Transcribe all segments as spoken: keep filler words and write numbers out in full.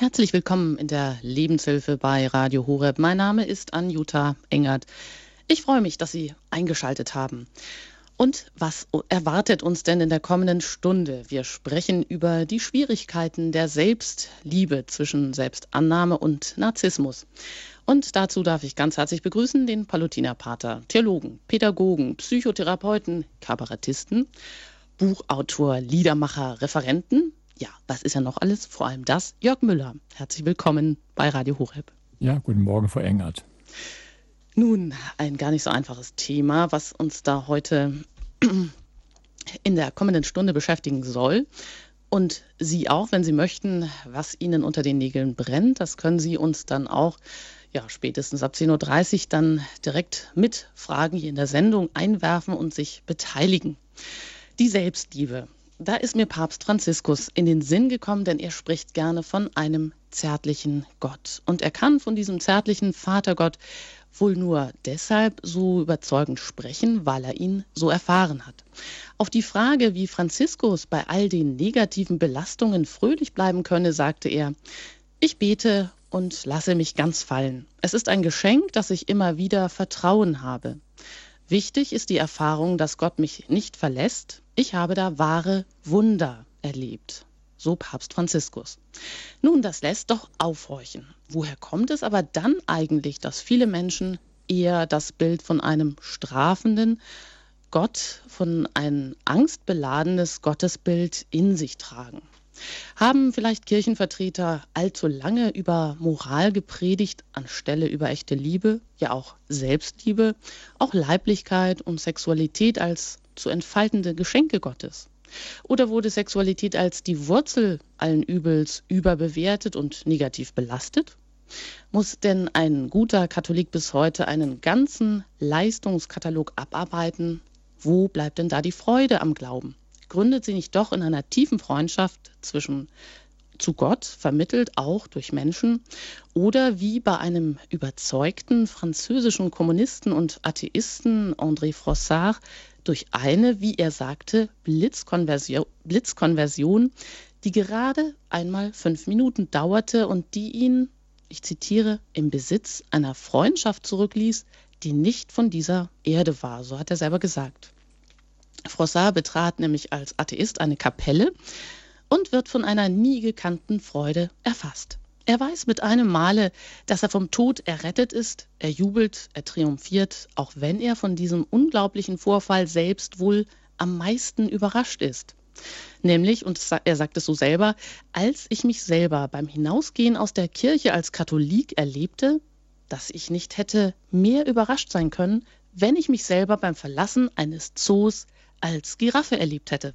Herzlich willkommen in der Lebenshilfe bei Radio Horeb. Mein Name ist Anjuta Engert. Ich freue mich, dass Sie eingeschaltet haben. Und was erwartet uns denn in der kommenden Stunde? Wir sprechen über die Schwierigkeiten der Selbstliebe zwischen Selbstannahme und Narzissmus. Und dazu darf ich ganz herzlich begrüßen den Palutinerpater, Theologen, Pädagogen, Psychotherapeuten, Kabarettisten, Buchautor, Liedermacher, Referenten. Ja, was ist ja noch alles? Vor allem das, Jörg Müller. Herzlich willkommen bei Radio Horeb. Ja, guten Morgen, Frau Engert. Nun, ein gar nicht so einfaches Thema, was uns da heute in der kommenden Stunde beschäftigen soll. Und Sie auch, wenn Sie möchten, was Ihnen unter den Nägeln brennt, das können Sie uns dann auch ja, spätestens ab zehn Uhr dreißig dann direkt mit Fragen hier in der Sendung einwerfen und sich beteiligen. Die Selbstliebe. Da ist mir Papst Franziskus in den Sinn gekommen, denn er spricht gerne von einem zärtlichen Gott. Und er kann von diesem zärtlichen Vatergott wohl nur deshalb so überzeugend sprechen, weil er ihn so erfahren hat. Auf die Frage, wie Franziskus bei all den negativen Belastungen fröhlich bleiben könne, sagte er: Ich bete und lasse mich ganz fallen. Es ist ein Geschenk, dass ich immer wieder Vertrauen habe. Wichtig ist die Erfahrung, dass Gott mich nicht verlässt. Ich habe da wahre Wunder erlebt. So Papst Franziskus. Nun, das lässt doch aufhorchen. Woher kommt es aber dann eigentlich, dass viele Menschen eher das Bild von einem strafenden Gott, von ein angstbeladenes Gottesbild in sich tragen? Haben vielleicht Kirchenvertreter allzu lange über Moral gepredigt, anstelle über echte Liebe, ja auch Selbstliebe, auch Leiblichkeit und Sexualität als zu entfaltende Geschenke Gottes? Oder wurde Sexualität als die Wurzel allen Übels überbewertet und negativ belastet? Muss denn ein guter Katholik bis heute einen ganzen Leistungskatalog abarbeiten? Wo bleibt denn da die Freude am Glauben? Gründet sie nicht doch in einer tiefen Freundschaft zwischen zu Gott, vermittelt auch durch Menschen, oder wie bei einem überzeugten französischen Kommunisten und Atheisten André Frossard durch eine, wie er sagte, Blitzkonversion, Blitzkonversion, die gerade einmal fünf Minuten dauerte und die ihn, ich zitiere, im Besitz einer Freundschaft zurückließ, die nicht von dieser Erde war, so hat er selber gesagt. Frossard betrat nämlich als Atheist eine Kapelle und wird von einer nie gekannten Freude erfasst. Er weiß mit einem Male, dass er vom Tod errettet ist. Er jubelt, er triumphiert, auch wenn er von diesem unglaublichen Vorfall selbst wohl am meisten überrascht ist. Nämlich, und er sagt es so selber, als ich mich selber beim Hinausgehen aus der Kirche als Katholik erlebte, dass ich nicht hätte mehr überrascht sein können, wenn ich mich selber beim Verlassen eines Zoos als Giraffe erlebt hätte.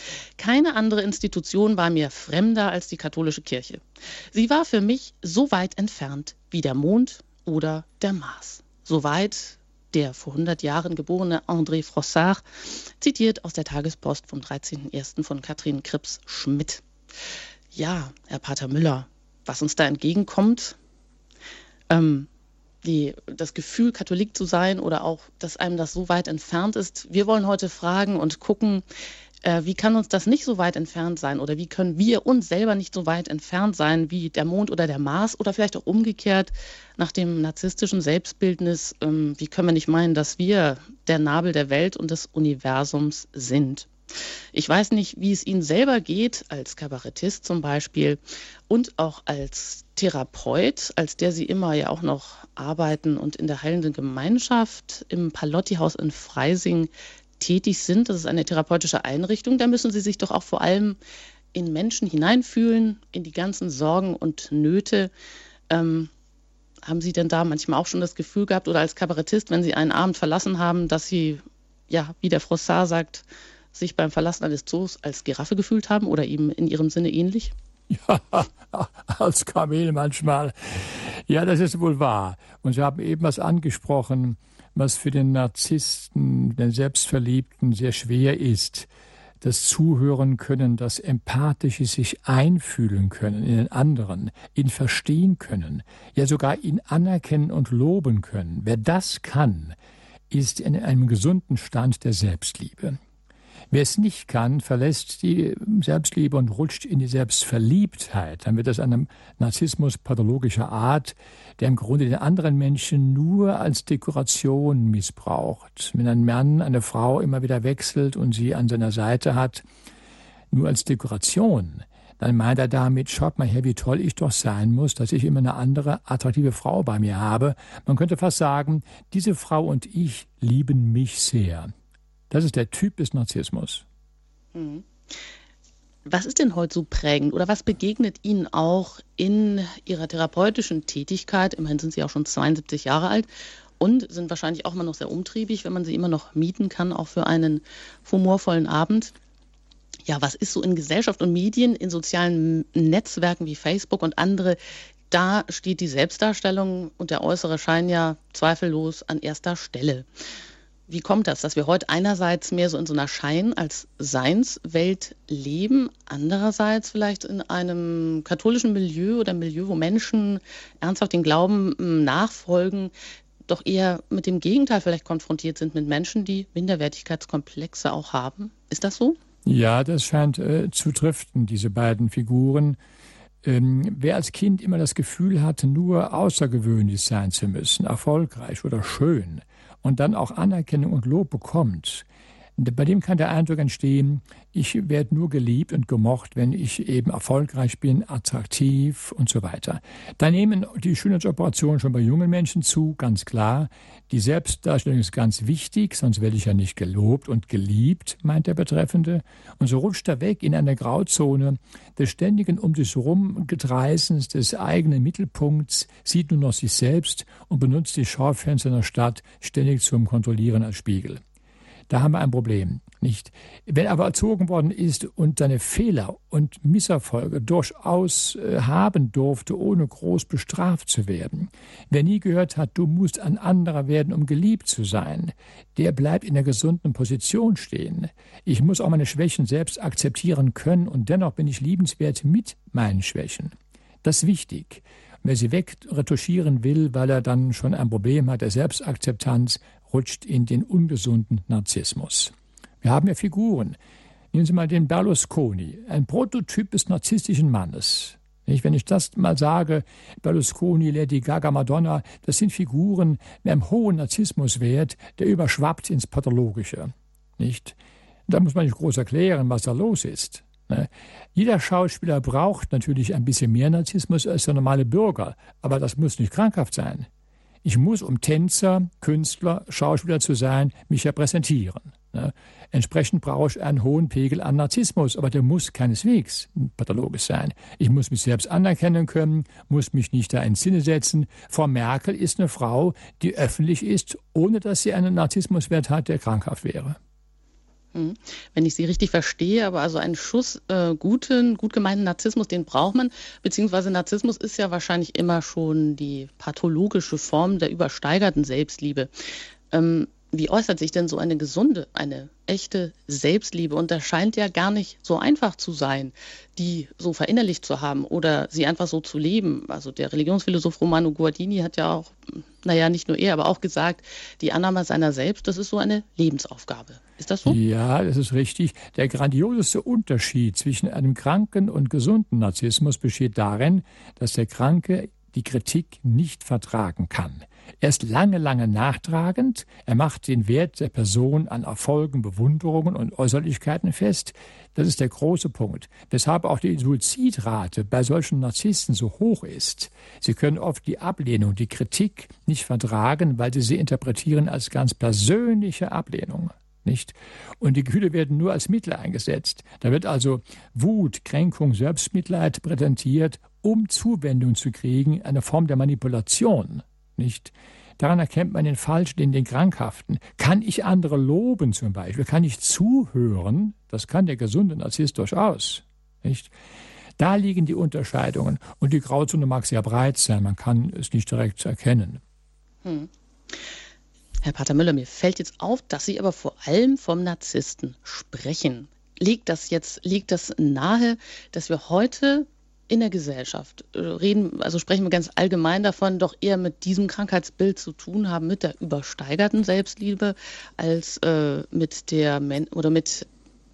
Keine andere Institution war mir fremder als die katholische Kirche. Sie war für mich so weit entfernt wie der Mond oder der Mars. So weit der vor hundert Jahren geborene André Frossard, zitiert aus der Tagespost vom dreizehnten ersten von Katrin Krips-Schmidt. Ja, Herr Pater Müller, was uns da entgegenkommt, ähm, Die, das Gefühl, Katholik zu sein oder auch, dass einem das so weit entfernt ist. Wir wollen heute fragen und gucken, äh, wie kann uns das nicht so weit entfernt sein oder wie können wir uns selber nicht so weit entfernt sein wie der Mond oder der Mars oder vielleicht auch umgekehrt nach dem narzisstischen Selbstbildnis. Ähm, wie können wir nicht meinen, dass wir der Nabel der Welt und des Universums sind? Ich weiß nicht, wie es Ihnen selber geht, als Kabarettist zum Beispiel und auch als Therapeut, als der Sie immer ja auch noch arbeiten und in der heilenden Gemeinschaft im Palotti-Haus in Freising tätig sind. Das ist eine therapeutische Einrichtung. Da müssen Sie sich doch auch vor allem in Menschen hineinfühlen, in die ganzen Sorgen und Nöte. Ähm, haben Sie denn da manchmal auch schon das Gefühl gehabt oder als Kabarettist, wenn Sie einen Abend verlassen haben, dass Sie, ja, wie der Frossard sagt, sich beim Verlassen eines Zoos als Giraffe gefühlt haben oder ihm in ihrem Sinne ähnlich? Ja, als Kamel manchmal. Ja, das ist wohl wahr. Und Sie haben eben was angesprochen, was für den Narzissten, den Selbstverliebten sehr schwer ist. Das Zuhören können, das Empathische sich einfühlen können in den anderen, ihn verstehen können, ja sogar ihn anerkennen und loben können. Wer das kann, ist in einem gesunden Stand der Selbstliebe. Wer es nicht kann, verlässt die Selbstliebe und rutscht in die Selbstverliebtheit. Dann wird das ein Narzissmus pathologischer Art, der im Grunde den anderen Menschen nur als Dekoration missbraucht. Wenn ein Mann eine Frau immer wieder wechselt und sie an seiner Seite hat, nur als Dekoration, dann meint er damit, schaut mal her, wie toll ich doch sein muss, dass ich immer eine andere attraktive Frau bei mir habe. Man könnte fast sagen, diese Frau und ich lieben mich sehr. Das ist der Typ des Narzissmus. Mhm. Was ist denn heute so prägend oder was begegnet Ihnen auch in Ihrer therapeutischen Tätigkeit? Immerhin sind Sie auch schon zweiundsiebzig Jahre alt und sind wahrscheinlich auch immer noch sehr umtriebig, wenn man Sie immer noch mieten kann, auch für einen humorvollen Abend. Ja, was ist so in Gesellschaft und Medien, in sozialen Netzwerken wie Facebook und andere, da steht die Selbstdarstellung und der äußere Schein ja zweifellos an erster Stelle. Wie kommt das, dass wir heute einerseits mehr so in so einer Schein- als Seinswelt leben, andererseits vielleicht in einem katholischen Milieu oder Milieu, wo Menschen ernsthaft den Glauben nachfolgen, doch eher mit dem Gegenteil vielleicht konfrontiert sind, mit Menschen, die Minderwertigkeitskomplexe auch haben? Ist das so? Ja, das scheint äh, zu driften, diese beiden Figuren. Ähm, wer als Kind immer das Gefühl hatte, nur außergewöhnlich sein zu müssen, erfolgreich oder schön und dann auch Anerkennung und Lob bekommt, bei dem kann der Eindruck entstehen, ich werde nur geliebt und gemocht, wenn ich eben erfolgreich bin, attraktiv und so weiter. Da nehmen die Schönheitsoperationen schon bei jungen Menschen zu, ganz klar. Die Selbstdarstellung ist ganz wichtig, sonst werde ich ja nicht gelobt und geliebt, meint der Betreffende. Und so rutscht er weg in eine Grauzone des ständigen um sich herum Gedreißens, des eigenen Mittelpunkts, sieht nur noch sich selbst und benutzt die Schaufenster einer Stadt ständig zum Kontrollieren als Spiegel. Da haben wir ein Problem, nicht? Wenn aber erzogen worden ist und seine Fehler und Misserfolge durchaus äh, haben durfte, ohne groß bestraft zu werden, wer nie gehört hat, du musst ein anderer werden, um geliebt zu sein, der bleibt in der gesunden Position stehen. Ich muss auch meine Schwächen selbst akzeptieren können und dennoch bin ich liebenswert mit meinen Schwächen. Das ist wichtig. Wer sie wegretuschieren will, weil er dann schon ein Problem hat der Selbstakzeptanz, rutscht in den ungesunden Narzissmus. Wir haben ja Figuren. Nehmen Sie mal den Berlusconi, ein Prototyp des narzisstischen Mannes. Wenn ich das mal sage, Berlusconi, Lady Gaga, Madonna, das sind Figuren mit einem hohen Narzissmuswert, der überschwappt ins Pathologische. Nicht? Da muss man nicht groß erklären, was da los ist. Jeder Schauspieler braucht natürlich ein bisschen mehr Narzissmus als der normale Bürger, aber das muss nicht krankhaft sein. Ich muss, um Tänzer, Künstler, Schauspieler zu sein, mich ja präsentieren. Ne? Entsprechend brauche ich einen hohen Pegel an Narzissmus, aber der muss keineswegs pathologisch sein. Ich muss mich selbst anerkennen können, muss mich nicht da ins Sinne setzen. Frau Merkel ist eine Frau, die öffentlich ist, ohne dass sie einen Narzissmuswert hat, der krankhaft wäre. Wenn ich Sie richtig verstehe, aber also einen Schuss äh, guten, gut gemeinten Narzissmus, den braucht man, beziehungsweise Narzissmus ist ja wahrscheinlich immer schon die pathologische Form der übersteigerten Selbstliebe. Ähm, wie äußert sich denn so eine gesunde, eine echte Selbstliebe? Und das scheint ja gar nicht so einfach zu sein, die so verinnerlicht zu haben oder sie einfach so zu leben. Also der Religionsphilosoph Romano Guardini hat ja auch, naja, nicht nur er, aber auch gesagt, die Annahme seiner selbst, das ist so eine Lebensaufgabe. Ist das so? Ja, das ist richtig. Der grandioseste Unterschied zwischen einem kranken und gesunden Narzissmus besteht darin, dass der Kranke die Kritik nicht vertragen kann. Er ist lange, lange nachtragend. Er macht den Wert der Person an Erfolgen, Bewunderungen und Äußerlichkeiten fest. Das ist der große Punkt, weshalb auch die Suizidrate bei solchen Narzissten so hoch ist. Sie können oft die Ablehnung, die Kritik nicht vertragen, weil sie sie interpretieren als ganz persönliche Ablehnung. Nicht? Und die Gefühle werden nur als Mittel eingesetzt. Da wird also Wut, Kränkung, Selbstmitleid präsentiert, um Zuwendung zu kriegen, eine Form der Manipulation. Nicht? Daran erkennt man den Falschen, den, den Krankhaften. Kann ich andere loben zum Beispiel? Kann ich zuhören? Das kann der gesunde Narzisst durchaus. Nicht? Da liegen die Unterscheidungen. Und die Grauzone mag sehr breit sein. Man kann es nicht direkt erkennen. Hm. Herr Pater Müller, mir fällt jetzt auf, dass Sie aber vor allem vom Narzissten sprechen. Liegt das jetzt, liegt das nahe, dass wir heute in der Gesellschaft reden, also sprechen wir ganz allgemein davon, doch eher mit diesem Krankheitsbild zu tun haben, mit der übersteigerten Selbstliebe, als äh, mit der Men- oder mit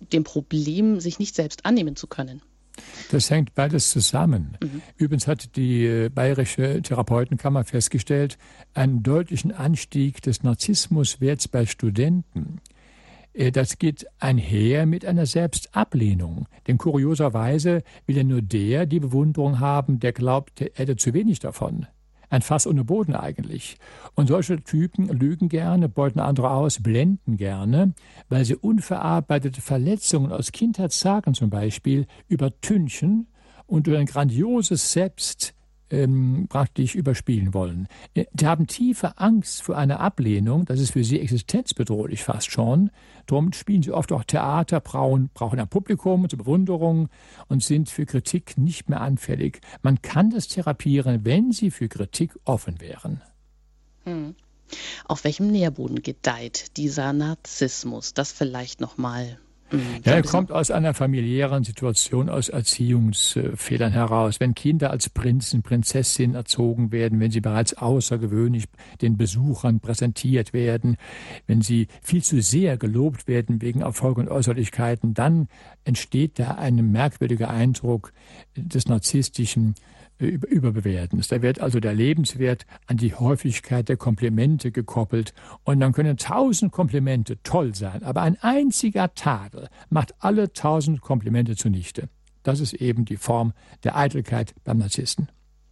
dem Problem, sich nicht selbst annehmen zu können? Das hängt beides zusammen. Mhm. Übrigens hat die Bayerische Therapeutenkammer festgestellt, einen deutlichen Anstieg des Narzissmuswerts bei Studenten. Das geht einher mit einer Selbstablehnung. Denn kurioserweise will ja nur der die Bewunderung haben, der glaubt, er hätte zu wenig davon. Ein Fass ohne Boden eigentlich. Und solche Typen lügen gerne, beuten andere aus, blenden gerne, weil sie unverarbeitete Verletzungen aus Kindheitstagen zum Beispiel übertünchen und durch ein grandioses Selbst ähm, praktisch überspielen wollen. Die haben tiefe Angst vor einer Ablehnung, das ist für sie existenzbedrohlich fast schon. Darum spielen sie oft auch Theater, brauchen, brauchen ein Publikum zur Bewunderung und sind für Kritik nicht mehr anfällig. Man kann das therapieren, wenn sie für Kritik offen wären. Hm. Auf welchem Nährboden gedeiht dieser Narzissmus? Das vielleicht nochmal. Ja, er kommt aus einer familiären Situation, aus Erziehungsfehlern heraus. Wenn Kinder als Prinzen, Prinzessinnen erzogen werden, wenn sie bereits außergewöhnlich den Besuchern präsentiert werden, wenn sie viel zu sehr gelobt werden wegen Erfolg und Äußerlichkeiten, dann entsteht da ein merkwürdiger Eindruck des narzisstischen Überbewertens. Da wird also der Lebenswert an die Häufigkeit der Komplimente gekoppelt und dann können tausend Komplimente toll sein, aber ein einziger Tadel macht alle tausend Komplimente zunichte. Das ist eben die Form der Eitelkeit beim Narzissten.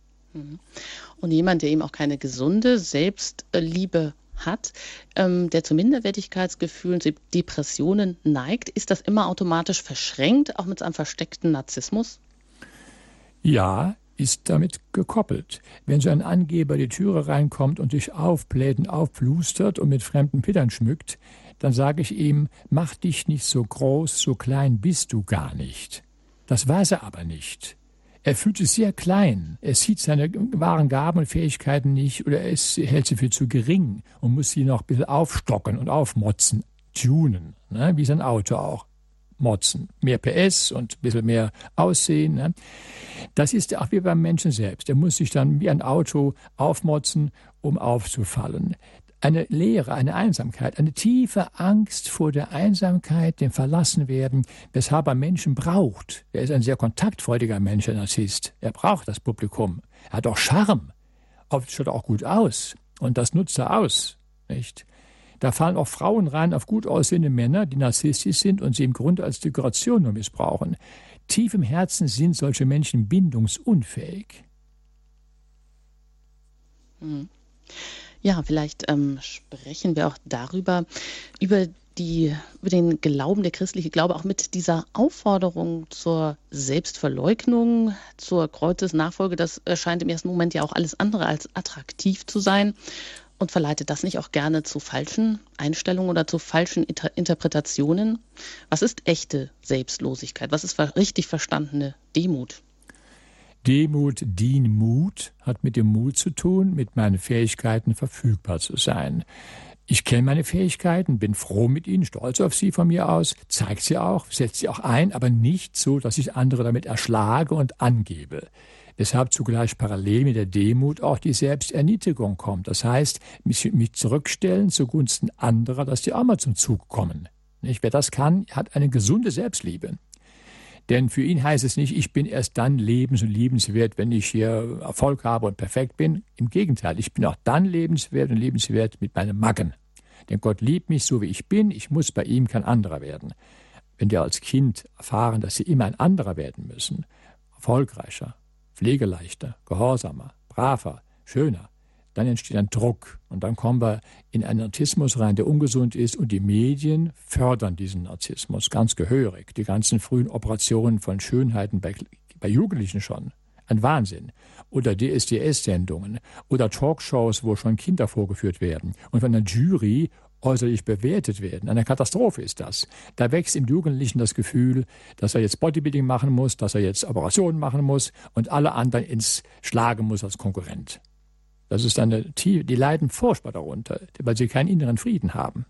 Und jemand, der eben auch keine gesunde Selbstliebe hat, ähm, der zu Minderwertigkeitsgefühlen, zu Depressionen neigt, ist das immer automatisch verschränkt, auch mit einem versteckten Narzissmus? Ja, ist damit gekoppelt. Wenn so ein Angeber die Türe reinkommt und sich aufbläht und aufplustert und mit fremden Pittern schmückt, dann sage ich ihm, mach dich nicht so groß, so klein bist du gar nicht. Das weiß er aber nicht. Er fühlt sich sehr klein. Er sieht seine wahren Gaben und Fähigkeiten nicht oder er ist, hält sie für zu gering und muss sie noch ein bisschen aufstocken und aufmotzen, tunen, ne? Wie sein Auto auch. Motzen. Mehr P S und ein bisschen mehr Aussehen. Ne? Das ist auch wie beim Menschen selbst. Er muss sich dann wie ein Auto aufmotzen, um aufzufallen. Eine Leere, eine Einsamkeit, eine tiefe Angst vor der Einsamkeit, dem Verlassenwerden, weshalb er Menschen braucht. Er ist ein sehr kontaktfreudiger Mensch, ein Narzisst. Er braucht das Publikum. Er hat auch Charme. Oft schaut er auch gut aus. Und das nutzt er aus. Nicht? Da fallen auch Frauen rein auf gut aussehende Männer, die narzisstisch sind und sie im Grunde als Dekoration nur missbrauchen. Tief im Herzen sind solche Menschen bindungsunfähig. Ja, vielleicht ähm, sprechen wir auch darüber, über, die, über den Glauben, der christliche Glaube, auch mit dieser Aufforderung zur Selbstverleugnung, zur Kreuzesnachfolge. Das erscheint im ersten Moment ja auch alles andere als attraktiv zu sein. Und verleitet das nicht auch gerne zu falschen Einstellungen oder zu falschen Inter- Interpretationen? Was ist echte Selbstlosigkeit? Was ist ver- richtig verstandene Demut? Demut, Dienmut hat mit dem Mut zu tun, mit meinen Fähigkeiten verfügbar zu sein. Ich kenne meine Fähigkeiten, bin froh mit ihnen, stolz auf sie von mir aus, zeige sie auch, setze sie auch ein, aber nicht so, dass ich andere damit erschlage und angebe. Weshalb zugleich parallel mit der Demut auch die Selbsterniedrigung kommt. Das heißt, mich, mich zurückstellen zugunsten anderer, dass die auch mal zum Zug kommen. Nicht? Wer das kann, hat eine gesunde Selbstliebe. Denn für ihn heißt es nicht, ich bin erst dann lebens- und liebenswert, wenn ich hier Erfolg habe und perfekt bin. Im Gegenteil, ich bin auch dann lebenswert und liebenswert mit meinen Macken. Denn Gott liebt mich so, wie ich bin. Ich muss bei ihm kein anderer werden. Wenn wir als Kind erfahren, dass sie immer ein anderer werden müssen, erfolgreicher, pflegeleichter, gehorsamer, braver, schöner, dann entsteht ein Druck. Und dann kommen wir in einen Narzissmus rein, der ungesund ist. Und die Medien fördern diesen Narzissmus ganz gehörig. Die ganzen frühen Operationen von Schönheiten bei, bei Jugendlichen schon. Ein Wahnsinn. Oder D S D S-Sendungen. Oder Talkshows, wo schon Kinder vorgeführt werden. Und von einer Jury äußerlich bewertet werden. Eine Katastrophe ist das. Da wächst im Jugendlichen das Gefühl, dass er jetzt Bodybuilding machen muss, dass er jetzt Operationen machen muss und alle anderen ins Schlagen muss als Konkurrent. Das ist eine, die leiden furchtbar darunter, weil sie keinen inneren Frieden haben.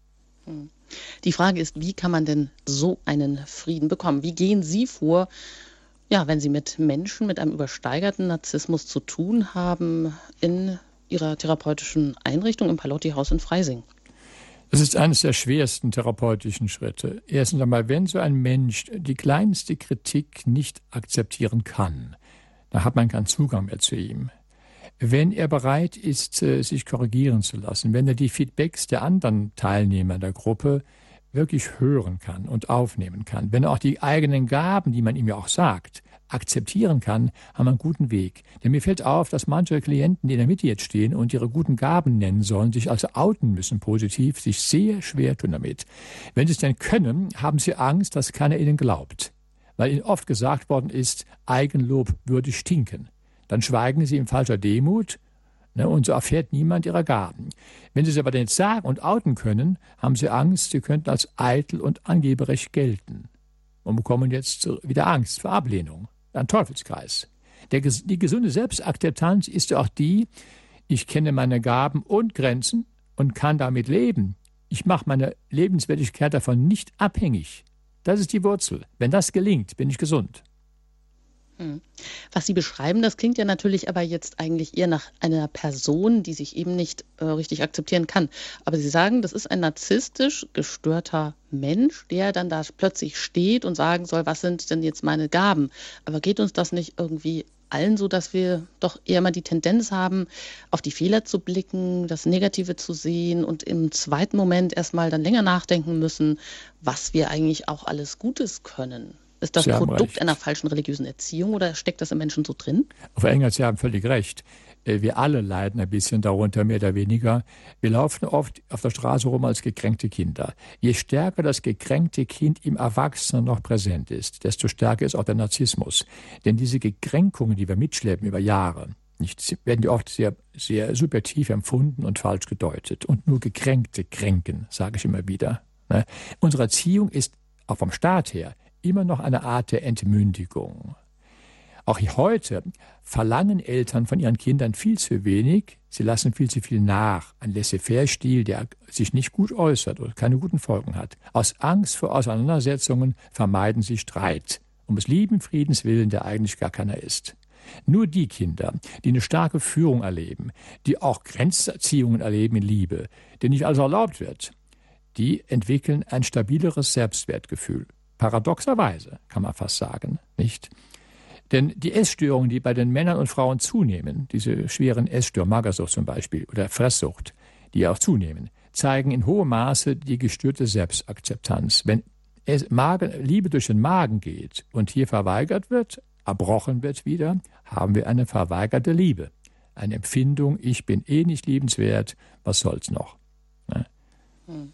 Die Frage ist, wie kann man denn so einen Frieden bekommen? Wie gehen Sie vor, ja, wenn Sie mit Menschen mit einem übersteigerten Narzissmus zu tun haben in Ihrer therapeutischen Einrichtung im Palotti-Haus in Freising? Es ist eines der schwersten therapeutischen Schritte. Erstens einmal, wenn so ein Mensch die kleinste Kritik nicht akzeptieren kann, dann hat man keinen Zugang mehr zu ihm. Wenn er bereit ist, sich korrigieren zu lassen, wenn er die Feedbacks der anderen Teilnehmer der Gruppe wirklich hören kann und aufnehmen kann, wenn er auch die eigenen Gaben, die man ihm ja auch sagt, akzeptieren kann, haben wir einen guten Weg. Denn mir fällt auf, dass manche Klienten, die in der Mitte jetzt stehen und ihre guten Gaben nennen sollen, sich also outen müssen positiv, sich sehr schwer tun damit. Wenn sie es denn können, haben sie Angst, dass keiner ihnen glaubt. Weil ihnen oft gesagt worden ist, Eigenlob würde stinken. Dann schweigen sie in falscher Demut, ne, und so erfährt niemand ihrer Gaben. Wenn sie es aber nicht sagen und outen können, haben sie Angst, sie könnten als eitel und angeberecht gelten und bekommen jetzt wieder Angst vor Ablehnung. Ein Teufelskreis. Der, die gesunde Selbstakzeptanz ist ja auch die, ich kenne meine Gaben und Grenzen und kann damit leben. Ich mache meine Lebenswertigkeit davon nicht abhängig. Das ist die Wurzel. Wenn das gelingt, bin ich gesund. Was Sie beschreiben, das klingt ja natürlich aber jetzt eigentlich eher nach einer Person, die sich eben nicht äh, richtig akzeptieren kann. Aber Sie sagen, das ist ein narzisstisch gestörter Mensch, der dann da plötzlich steht und sagen soll, was sind denn jetzt meine Gaben? Aber geht uns das nicht irgendwie allen so, dass wir doch eher mal die Tendenz haben, auf die Fehler zu blicken, das Negative zu sehen und im zweiten Moment erstmal dann länger nachdenken müssen, was wir eigentlich auch alles Gutes können? Ist das Produkt einer falschen religiösen Erziehung oder steckt das im Menschen so drin? Frau Engels, Sie haben völlig recht. Wir alle leiden ein bisschen darunter, mehr oder weniger. Wir laufen oft auf der Straße rum als gekränkte Kinder. Je stärker das gekränkte Kind im Erwachsenen noch präsent ist, desto stärker ist auch der Narzissmus. Denn diese Gekränkungen, die wir mitschleppen über Jahre, nicht, werden die oft sehr, sehr subjektiv empfunden und falsch gedeutet. Und nur Gekränkte kränken, sage ich immer wieder. Ne? Unsere Erziehung ist auch vom Staat her immer noch eine Art der Entmündigung. Auch heute verlangen Eltern von ihren Kindern viel zu wenig, sie lassen viel zu viel nach. Ein Laissez-faire-Stil, der sich nicht gut äußert oder keine guten Folgen hat. Aus Angst vor Auseinandersetzungen vermeiden sie Streit, um des lieben Friedens willen, der eigentlich gar keiner ist. Nur die Kinder, die eine starke Führung erleben, die auch Grenzerziehungen erleben in Liebe, denen nicht alles erlaubt wird, die entwickeln ein stabileres Selbstwertgefühl. Paradoxerweise, kann man fast sagen, nicht? Denn die Essstörungen, die bei den Männern und Frauen zunehmen, diese schweren Essstörungen, Magersucht zum Beispiel oder Fresssucht, die auch zunehmen, zeigen in hohem Maße die gestörte Selbstakzeptanz. Wenn es Magen, Liebe durch den Magen geht und hier verweigert wird, erbrochen wird wieder, haben wir eine verweigerte Liebe. Eine Empfindung, ich bin eh nicht liebenswert, was soll's noch? Ne? Hm.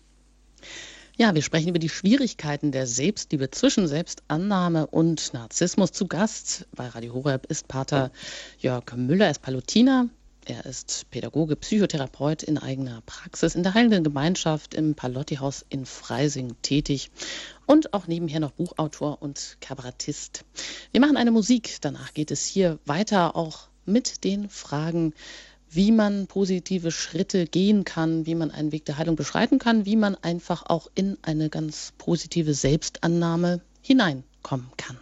Ja, wir sprechen über die Schwierigkeiten der Selbstliebe zwischen Selbstannahme und Narzissmus. Zu Gast bei Radio Horeb ist Pater Jörg Müller, er ist Palutiner. Er ist Pädagoge, Psychotherapeut in eigener Praxis in der Heilenden Gemeinschaft im Palotti-Haus in Freising tätig und auch nebenher noch Buchautor und Kabarettist. Wir machen eine Musik, danach geht es hier weiter auch mit den Fragen, wie man positive Schritte gehen kann, wie man einen Weg der Heilung beschreiten kann, wie man einfach auch in eine ganz positive Selbstannahme hineinkommen kann.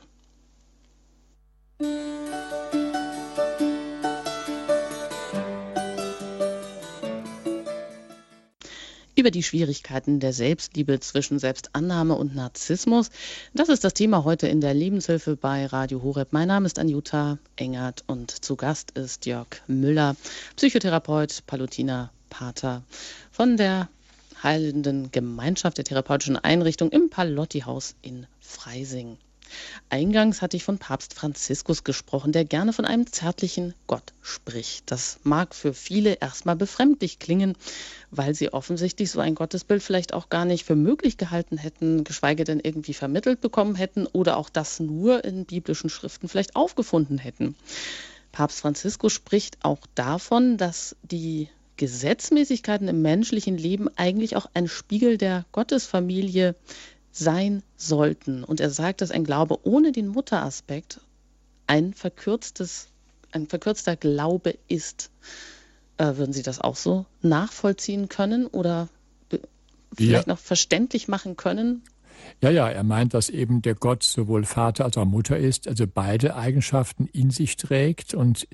Über die Schwierigkeiten der Selbstliebe zwischen Selbstannahme und Narzissmus. Das ist das Thema heute in der Lebenshilfe bei Radio Horeb. Mein Name ist Anjuta Engert und zu Gast ist Jörg Müller, Psychotherapeut, Palutiner, Pater von der Heilenden Gemeinschaft der therapeutischen Einrichtung im Palotti-Haus in Freising. Eingangs hatte ich von Papst Franziskus gesprochen, der gerne von einem zärtlichen Gott spricht. Das mag für viele erstmal befremdlich klingen, weil sie offensichtlich so ein Gottesbild vielleicht auch gar nicht für möglich gehalten hätten, geschweige denn irgendwie vermittelt bekommen hätten oder auch das nur in biblischen Schriften vielleicht aufgefunden hätten. Papst Franziskus spricht auch davon, dass die Gesetzmäßigkeiten im menschlichen Leben eigentlich auch ein Spiegel der Gottesfamilie sein sollten. Und er sagt, dass ein Glaube ohne den Mutteraspekt ein verkürztes, ein verkürzter Glaube ist. Äh, würden Sie das auch so nachvollziehen können oder vielleicht ja. noch verständlich machen können? Ja, ja, er meint, dass eben der Gott sowohl Vater als auch Mutter ist, also beide Eigenschaften in sich trägt und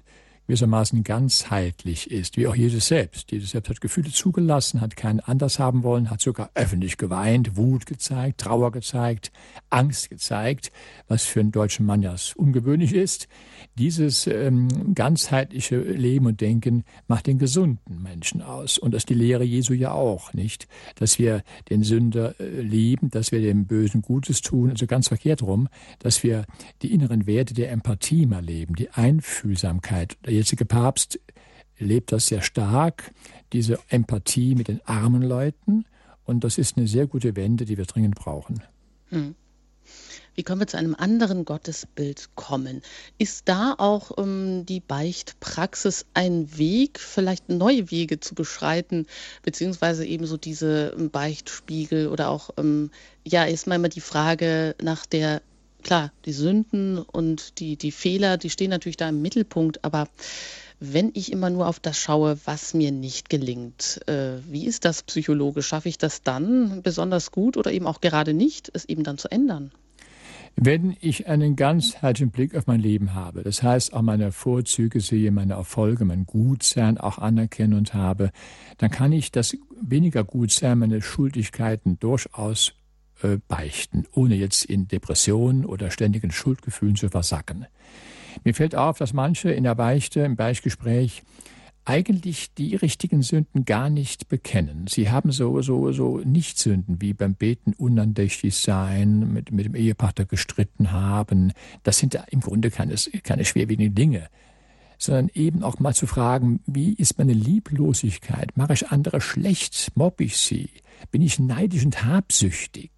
gewissermaßen ganzheitlich ist, wie auch Jesus selbst. Jesus selbst hat Gefühle zugelassen, hat keinen anders haben wollen, hat sogar öffentlich geweint, Wut gezeigt, Trauer gezeigt, Angst gezeigt, was für einen deutschen Mann ja ungewöhnlich ist. Dieses ähm, ganzheitliche Leben und Denken macht den gesunden Menschen aus. Und das ist die Lehre Jesu ja auch, nicht? Dass wir den Sünder äh, lieben, dass wir dem Bösen Gutes tun, also ganz verkehrt rum, dass wir die inneren Werte der Empathie mal leben, die Einfühlsamkeit. Der jetzige Papst lebt das sehr stark, diese Empathie mit den armen Leuten. Und das ist eine sehr gute Wende, die wir dringend brauchen. Hm. Wie können wir zu einem anderen Gottesbild kommen? Ist da auch ähm, die Beichtpraxis ein Weg, vielleicht neue Wege zu beschreiten, beziehungsweise eben so diese ähm, Beichtspiegel oder auch, ähm, ja, erstmal immer die Frage nach der, klar, die Sünden und die, die Fehler, die stehen natürlich da im Mittelpunkt, aber wenn ich immer nur auf das schaue, was mir nicht gelingt, äh, wie ist das psychologisch? Schaffe ich das dann besonders gut oder eben auch gerade nicht, es eben dann zu ändern? Wenn ich einen ganzheitlichen Blick auf mein Leben habe, das heißt auch meine Vorzüge sehe, meine Erfolge, mein Gutsein auch anerkenne und habe, dann kann ich das weniger Gutsein, meine Schuldigkeiten durchaus äh, beichten, ohne jetzt in Depressionen oder ständigen Schuldgefühlen zu versacken. Mir fällt auf, dass manche in der Beichte, im Beichtgespräch, eigentlich die richtigen Sünden gar nicht bekennen. Sie haben so, so, so Nichtsünden, wie beim Beten unandächtig sein, mit, mit dem Ehepartner gestritten haben. Das sind im Grunde keine, keine schwerwiegenden Dinge, sondern eben auch mal zu fragen, wie ist meine Lieblosigkeit? Mache ich andere schlecht? Mobbe ich sie? Bin ich neidisch und habsüchtig?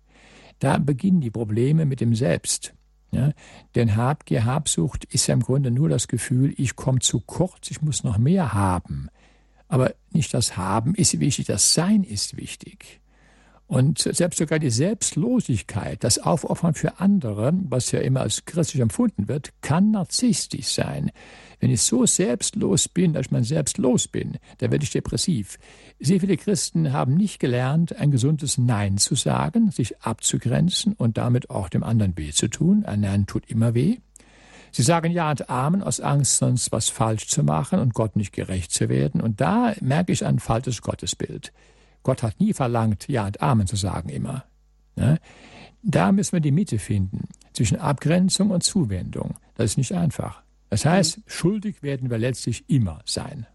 Da beginnen die Probleme mit dem Selbst. Ja, denn Habgier, Habsucht ist ja im Grunde nur das Gefühl, ich komme zu kurz, ich muss noch mehr haben. Aber nicht das Haben ist wichtig, das Sein ist wichtig. Und selbst sogar die Selbstlosigkeit, das Aufopfern für andere, was ja immer als christlich empfunden wird, kann narzisstisch sein. Wenn ich so selbstlos bin, dass ich mein Selbstlos bin, dann werde ich depressiv. Sehr viele Christen haben nicht gelernt, ein gesundes Nein zu sagen, sich abzugrenzen und damit auch dem anderen weh zu tun. Ein Nein tut immer weh. Sie sagen Ja und Amen aus Angst, sonst was falsch zu machen und Gott nicht gerecht zu werden. Und da merke ich ein falsches Gottesbild. Gott hat nie verlangt, Ja und Amen zu sagen, immer. Ja? Da müssen wir die Mitte finden, zwischen Abgrenzung und Zuwendung. Das ist nicht einfach. Das heißt, mhm. schuldig werden wir letztlich immer sein.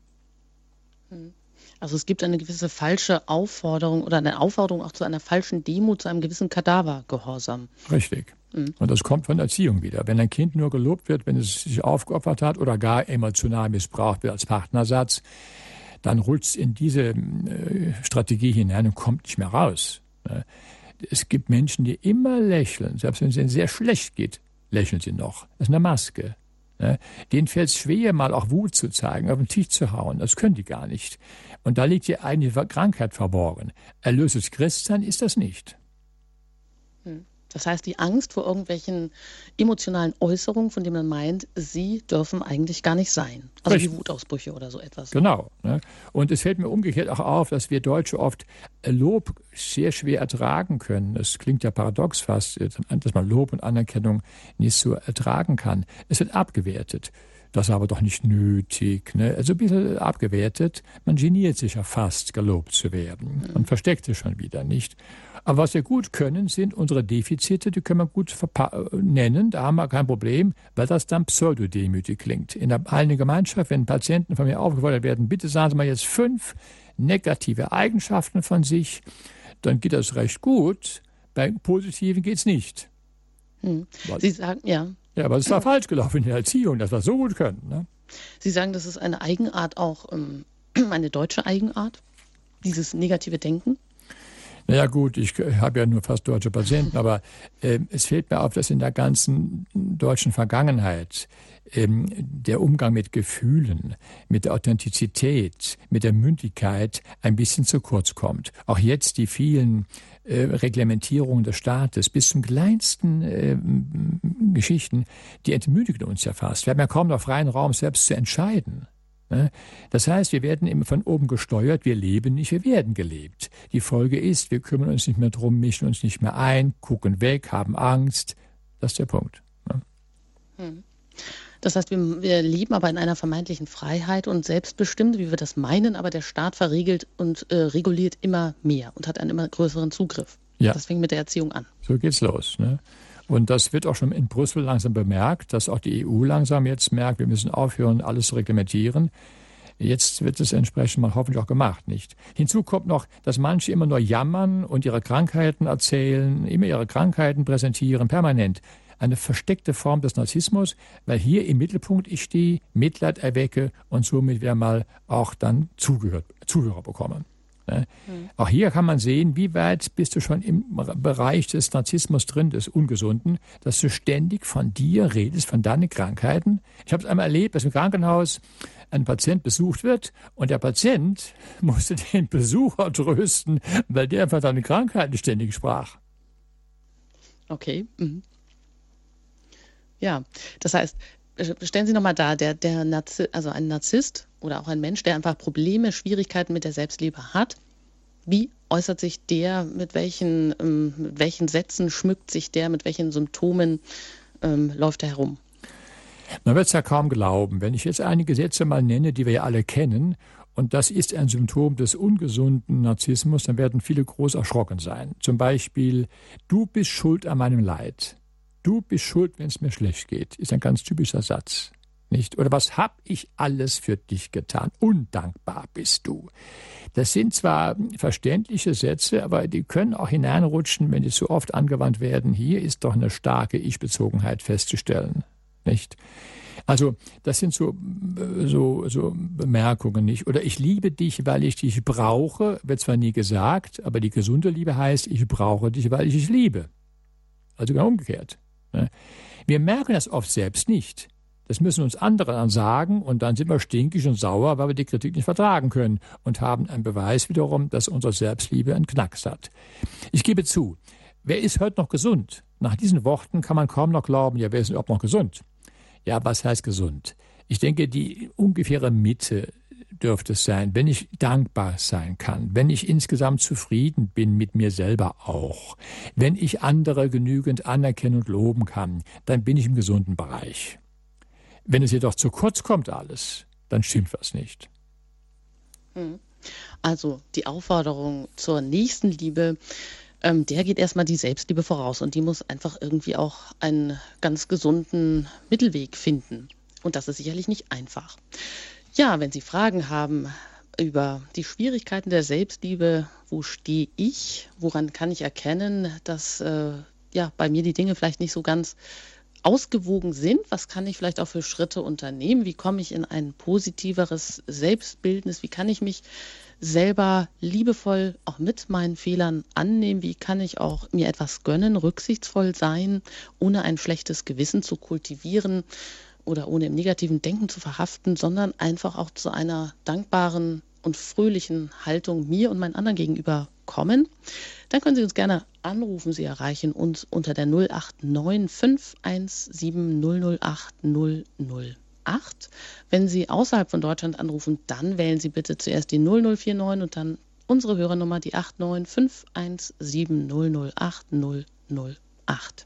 Also es gibt eine gewisse falsche Aufforderung oder eine Aufforderung auch zu einer falschen Demut, zu einem gewissen Kadavergehorsam. Richtig. Mhm. Und das kommt von Erziehung wieder. Wenn ein Kind nur gelobt wird, wenn es sich aufgeopfert hat oder gar emotional missbraucht wird als Partnersatz, dann rutscht es in diese äh, Strategie hinein und kommt nicht mehr raus. Es gibt Menschen, die immer lächeln, selbst wenn es ihnen sehr schlecht geht, lächeln sie noch. Das ist eine Maske. Denen fällt es schwer, mal auch Wut zu zeigen, auf den Tisch zu hauen. Das können die gar nicht. Und da liegt die eigentliche Krankheit verborgen. Erlöses Christsein ist das nicht. Das heißt, die Angst vor irgendwelchen emotionalen Äußerungen, von denen man meint, sie dürfen eigentlich gar nicht sein. Also Richtig. Wie Wutausbrüche oder so etwas. Genau. Ne? Und es fällt mir umgekehrt auch auf, dass wir Deutsche oft Lob sehr schwer ertragen können. Es klingt ja paradox fast, dass man Lob und Anerkennung nicht so ertragen kann. Es wird abgewertet. Das ist aber doch nicht nötig. Ne? Also ein bisschen abgewertet. Man geniert sich ja fast, gelobt zu werden. Und versteckt es schon wieder nicht. Aber was wir gut können, sind unsere Defizite, die können wir gut nennen, da haben wir kein Problem, weil das dann pseudodemütig klingt. In der heiligen Gemeinschaft, wenn Patienten von mir aufgefordert werden, bitte sagen Sie mal jetzt fünf negative Eigenschaften von sich, dann geht das recht gut, bei positiven geht es nicht. Hm. Sie sagen, ja. Ja, aber es war falsch gelaufen in der Erziehung, dass wir so gut können. Ne? Sie sagen, das ist eine Eigenart auch, ähm, eine deutsche Eigenart, dieses negative Denken? Naja gut, ich habe ja nur fast deutsche Patienten, aber äh, es fällt mir auf, dass in der ganzen deutschen Vergangenheit ähm, der Umgang mit Gefühlen, mit der Authentizität, mit der Mündigkeit ein bisschen zu kurz kommt. Auch jetzt die vielen äh, Reglementierungen des Staates bis zum kleinsten äh, Geschichten, die entmüdigen uns ja fast. Wir haben ja kaum noch freien Raum, selbst zu entscheiden. Das heißt, wir werden immer von oben gesteuert, wir leben nicht, wir werden gelebt. Die Folge ist, wir kümmern uns nicht mehr drum, mischen uns nicht mehr ein, gucken weg, haben Angst. Das ist der Punkt. Hm. Das heißt, wir, wir leben aber in einer vermeintlichen Freiheit und selbstbestimmt, wie wir das meinen, aber der Staat verriegelt und äh, reguliert immer mehr und hat einen immer größeren Zugriff. Ja. Das fängt mit der Erziehung an. So geht's los, ne? Und das wird auch schon in Brüssel langsam bemerkt, dass auch die E U langsam jetzt merkt, wir müssen aufhören, alles zu reglementieren. Jetzt wird es entsprechend mal hoffentlich auch gemacht, nicht? Hinzu kommt noch, dass manche immer nur jammern und ihre Krankheiten erzählen, immer ihre Krankheiten präsentieren, permanent. Eine versteckte Form des Narzissmus, weil hier im Mittelpunkt ich stehe, Mitleid erwecke und somit wieder mal auch dann Zugehör, Zuhörer bekomme. Ne? Mhm. Auch hier kann man sehen, wie weit bist du schon im Bereich des Narzissmus drin, des Ungesunden, dass du ständig von dir redest, von deinen Krankheiten. Ich habe es einmal erlebt, dass im Krankenhaus ein Patient besucht wird und der Patient musste den Besucher trösten, weil der einfach seine Krankheiten ständig sprach. Okay. Mhm. Ja, das heißt, stellen Sie nochmal dar, der, der Narzi- also ein Narzisst oder auch ein Mensch, der einfach Probleme, Schwierigkeiten mit der Selbstliebe hat, wie äußert sich der, mit welchen, ähm, mit welchen Sätzen schmückt sich der, mit welchen Symptomen ähm, läuft er herum? Man wird es ja kaum glauben, wenn ich jetzt einige Sätze mal nenne, die wir ja alle kennen, und das ist ein Symptom des ungesunden Narzissmus, dann werden viele groß erschrocken sein. Zum Beispiel, du bist schuld an meinem Leid. Du bist schuld, wenn es mir schlecht geht, ist ein ganz typischer Satz, nicht? Oder was habe ich alles für dich getan? Undankbar bist du. Das sind zwar verständliche Sätze, aber die können auch hineinrutschen, wenn die zu oft angewandt werden. Hier ist doch eine starke Ich-Bezogenheit festzustellen, nicht? Also das sind so, so, so Bemerkungen, nicht? Oder ich liebe dich, weil ich dich brauche, wird zwar nie gesagt, aber die gesunde Liebe heißt, ich brauche dich, weil ich dich liebe. Also genau umgekehrt. Wir merken das oft selbst nicht. Das müssen uns andere dann sagen und dann sind wir stinkig und sauer, weil wir die Kritik nicht vertragen können und haben einen Beweis wiederum, dass unsere Selbstliebe einen Knacks hat. Ich gebe zu, wer ist heute noch gesund? Nach diesen Worten kann man kaum noch glauben, ja, wer ist überhaupt noch gesund? Ja, was heißt gesund? Ich denke, die ungefähre Mitte dürfte es sein, wenn ich dankbar sein kann, wenn ich insgesamt zufrieden bin mit mir selber auch, wenn ich andere genügend anerkennen und loben kann, dann bin ich im gesunden Bereich. Wenn es jedoch zu kurz kommt alles, dann stimmt was nicht. Also die Aufforderung zur Nächstenliebe, ähm, der geht erstmal die Selbstliebe voraus und die muss einfach irgendwie auch einen ganz gesunden Mittelweg finden. Und das ist sicherlich nicht einfach. Ja, wenn Sie Fragen haben über die Schwierigkeiten der Selbstliebe, wo stehe ich, woran kann ich erkennen, dass äh, ja, bei mir die Dinge vielleicht nicht so ganz ausgewogen sind, was kann ich vielleicht auch für Schritte unternehmen, wie komme ich in ein positiveres Selbstbildnis, wie kann ich mich selber liebevoll auch mit meinen Fehlern annehmen, wie kann ich auch mir etwas gönnen, rücksichtsvoll sein, ohne ein schlechtes Gewissen zu kultivieren oder ohne im negativen Denken zu verhaften, sondern einfach auch zu einer dankbaren und fröhlichen Haltung mir und meinen anderen gegenüber kommen. Dann können Sie uns gerne anrufen. Sie erreichen uns unter der null acht neun fünf eins sieben null null acht null null acht. Wenn Sie außerhalb von Deutschland anrufen, dann wählen Sie bitte zuerst die null null vier neun und dann unsere Hörernummer, die acht neun fünf eins sieben null null acht null null acht.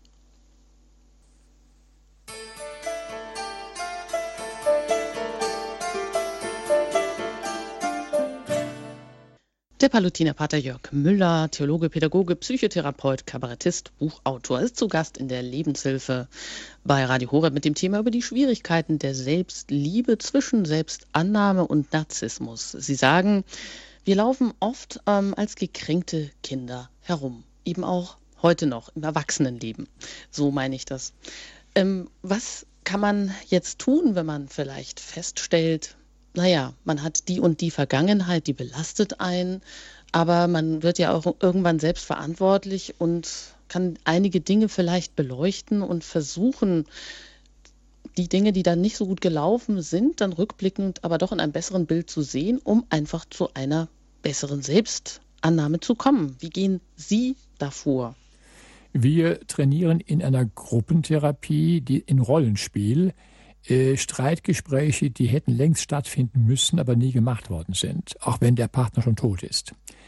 Der Palutiner Pater Jörg Müller, Theologe, Pädagoge, Psychotherapeut, Kabarettist, Buchautor, ist zu Gast in der Lebenshilfe bei Radio Horeb mit dem Thema über die Schwierigkeiten der Selbstliebe zwischen Selbstannahme und Narzissmus. Sie sagen, wir laufen oft ähm, als gekränkte Kinder herum, eben auch heute noch im Erwachsenenleben. So meine ich das. Ähm, was kann man jetzt tun, wenn man vielleicht feststellt, naja, man hat die und die Vergangenheit, die belastet einen, aber man wird ja auch irgendwann selbst verantwortlich und kann einige Dinge vielleicht beleuchten und versuchen, die Dinge, die dann nicht so gut gelaufen sind, dann rückblickend aber doch in einem besseren Bild zu sehen, um einfach zu einer besseren Selbstannahme zu kommen. Wie gehen Sie davor? Wir trainieren in einer Gruppentherapie, die in Rollenspiel, Äh, Streitgespräche, die hätten längst stattfinden müssen, aber nie gemacht worden sind, auch wenn der Partner schon tot ist.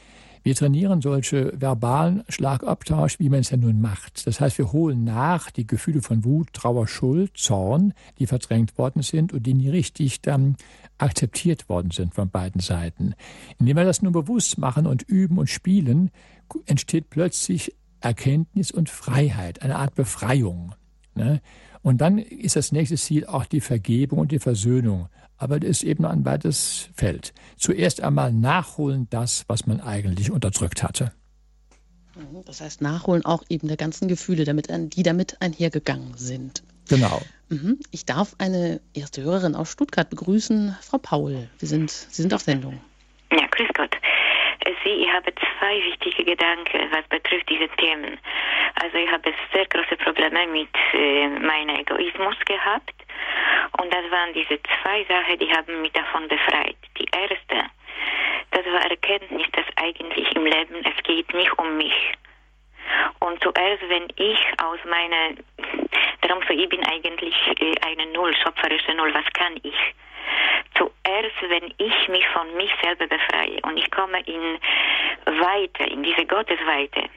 Wir trainieren solche verbalen Schlagabtausch, wie man es ja nun macht. Das heißt, wir holen nach die Gefühle von Wut, Trauer, Schuld, Zorn, die verdrängt worden sind und die nie richtig dann akzeptiert worden sind von beiden Seiten. Indem wir das nur bewusst machen und üben und spielen, entsteht plötzlich Erkenntnis und Freiheit, eine Art Befreiung. Ne? Und dann ist das nächste Ziel auch die Vergebung und die Versöhnung. Aber das ist eben ein weites Feld. Zuerst einmal nachholen das, was man eigentlich unterdrückt hatte. Das heißt, nachholen auch eben der ganzen Gefühle, damit, die damit einhergegangen sind. Genau. Ich darf eine erste Hörerin aus Stuttgart begrüßen, Frau Paul. Wir sind, Sie sind auf Sendung. Ja, grüß Gott. Sie, ich habe zwei wichtige Gedanken, was betrifft diese Themen. Also ich habe sehr große Probleme mit äh, meinem Egoismus gehabt. Und das waren diese zwei Sachen, die haben mich davon befreit. Die erste, das war Erkenntnis, dass eigentlich im Leben es geht nicht um mich. Und zuerst, wenn ich aus meiner, darum so, ich bin eigentlich eine Null, schöpferische Null, was kann ich? Zuerst, wenn ich mich von mich selber befreie und ich komme in Weite, in diese Gottesweite,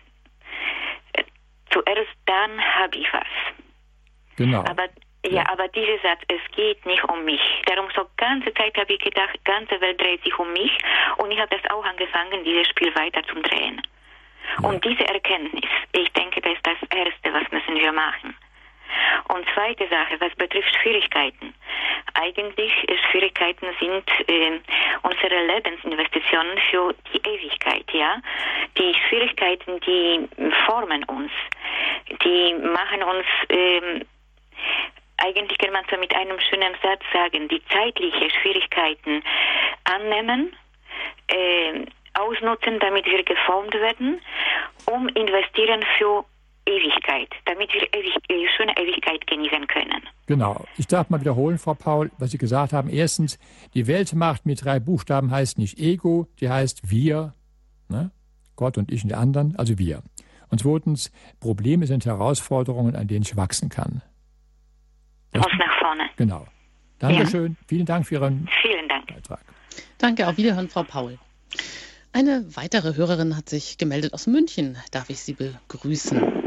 zuerst dann habe ich was. Genau. Aber ja, aber dieser Satz, es geht nicht um mich. Darum so ganze Zeit habe ich gedacht, ganze Welt dreht sich um mich und ich habe das auch angefangen, dieses Spiel weiter zu drehen. Ja. Und diese Erkenntnis, ich denke, das ist das Erste, was müssen wir machen. Und zweite Sache, was betrifft Schwierigkeiten. Eigentlich Schwierigkeiten sind äh, unsere Lebensinvestitionen für die Ewigkeit, ja. Die Schwierigkeiten, die formen uns, die machen uns, äh, eigentlich kann man so mit einem schönen Satz sagen, die zeitliche Schwierigkeiten annehmen, äh, ausnutzen, damit wir geformt werden, um investieren für Ewigkeit, damit wir ewig, schöne Ewigkeit genießen können. Genau. Ich darf mal wiederholen, Frau Paul, was Sie gesagt haben. Erstens, die Weltmacht mit drei Buchstaben heißt nicht Ego, die heißt wir, ne? Gott und ich und die anderen, also wir. Und zweitens, Probleme sind Herausforderungen, an denen ich wachsen kann. Das, Auf nach vorne. Genau. Dankeschön. Ja. Vielen Dank für Ihren Vielen Dank. Beitrag. Danke, auf Wiederhören, Frau Paul. Eine weitere Hörerin hat sich gemeldet aus München. Darf ich Sie begrüßen?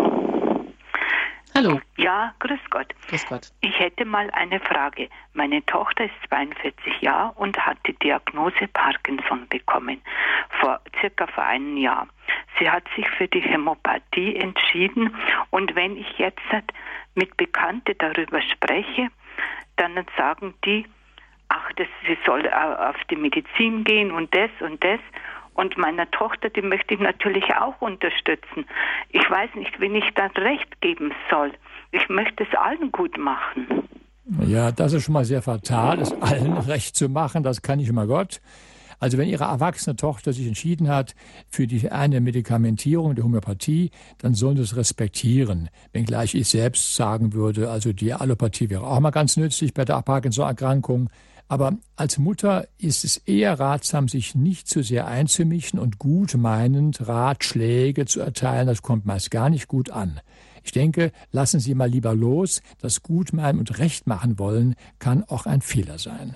Hallo. Ja, grüß Gott. Grüß Gott. Ich hätte mal eine Frage. Meine Tochter ist zweiundvierzig Jahre und hat die Diagnose Parkinson bekommen, vor circa vor einem Jahr. Sie hat sich für die Hämopathie entschieden und wenn ich jetzt mit Bekannten darüber spreche, dann sagen die, ach, das, sie soll auf die Medizin gehen und das und das. Und meiner Tochter, die möchte ich natürlich auch unterstützen. Ich weiß nicht, wen ich dann recht geben soll. Ich möchte es allen gut machen. Ja, das ist schon mal sehr fatal, es allen recht zu machen. Das kann nicht immer Gott. Also wenn Ihre erwachsene Tochter sich entschieden hat für die eine Medikamentierung der Homöopathie, dann sollen Sie es respektieren. Wenngleich ich selbst sagen würde, also die Allopathie wäre auch mal ganz nützlich bei der Parkinson-Erkrankung. Aber als Mutter ist es eher ratsam, sich nicht zu sehr einzumischen und gut meinend Ratschläge zu erteilen. Das kommt meist gar nicht gut an. Ich denke, lassen Sie mal lieber los. Das Gutmeinen und Recht machen wollen kann auch ein Fehler sein.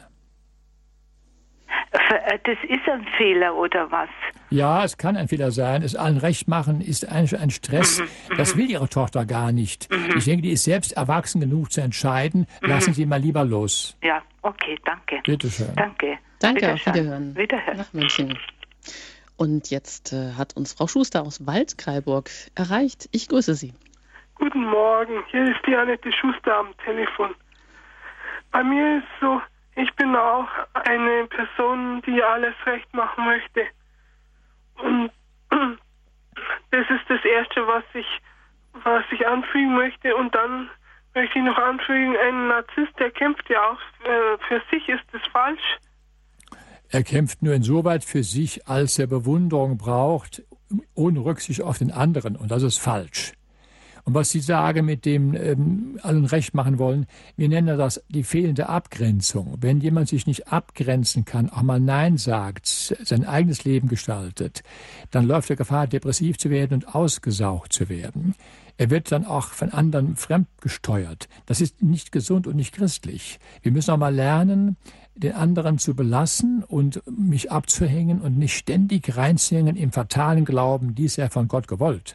Das ist ein Fehler, oder was? Ja, es kann ein Fehler sein. Es allen recht machen ist eigentlich ein Stress. Mhm, das will Ihre Tochter gar nicht. Mhm. Ich denke, die ist selbst erwachsen genug zu entscheiden. Lassen Sie mal lieber los. Ja, okay, danke. Bitte schön. Danke. Danke, auf Wiederhören. Wiederhören. Nach München. Und jetzt äh, hat uns Frau Schuster aus Waldkraiburg erreicht. Ich grüße Sie. Guten Morgen, hier ist die Annette Schuster am Telefon. Bei mir ist so, ich bin auch eine Person, die alles recht machen möchte. Und das ist das Erste, was ich, was ich anfügen möchte. Und dann möchte ich noch anfügen, ein Narzisst, der kämpft ja auch äh, für sich. Ist das falsch? Er kämpft nur insoweit für sich, als er Bewunderung braucht, ohne Rücksicht auf den anderen. Und das ist falsch. Und was Sie sagen mit dem ähm, allen recht machen wollen, wir nennen das die fehlende Abgrenzung. Wenn jemand sich nicht abgrenzen kann, auch mal Nein sagt, sein eigenes Leben gestaltet, dann läuft er Gefahr, depressiv zu werden und ausgesaugt zu werden. Er wird dann auch von anderen fremdgesteuert. Das ist nicht gesund und nicht christlich. Wir müssen auch mal lernen, den anderen zu belassen und mich abzuhängen und nicht ständig reinzuhängen im fatalen Glauben, dies sei von Gott gewollt.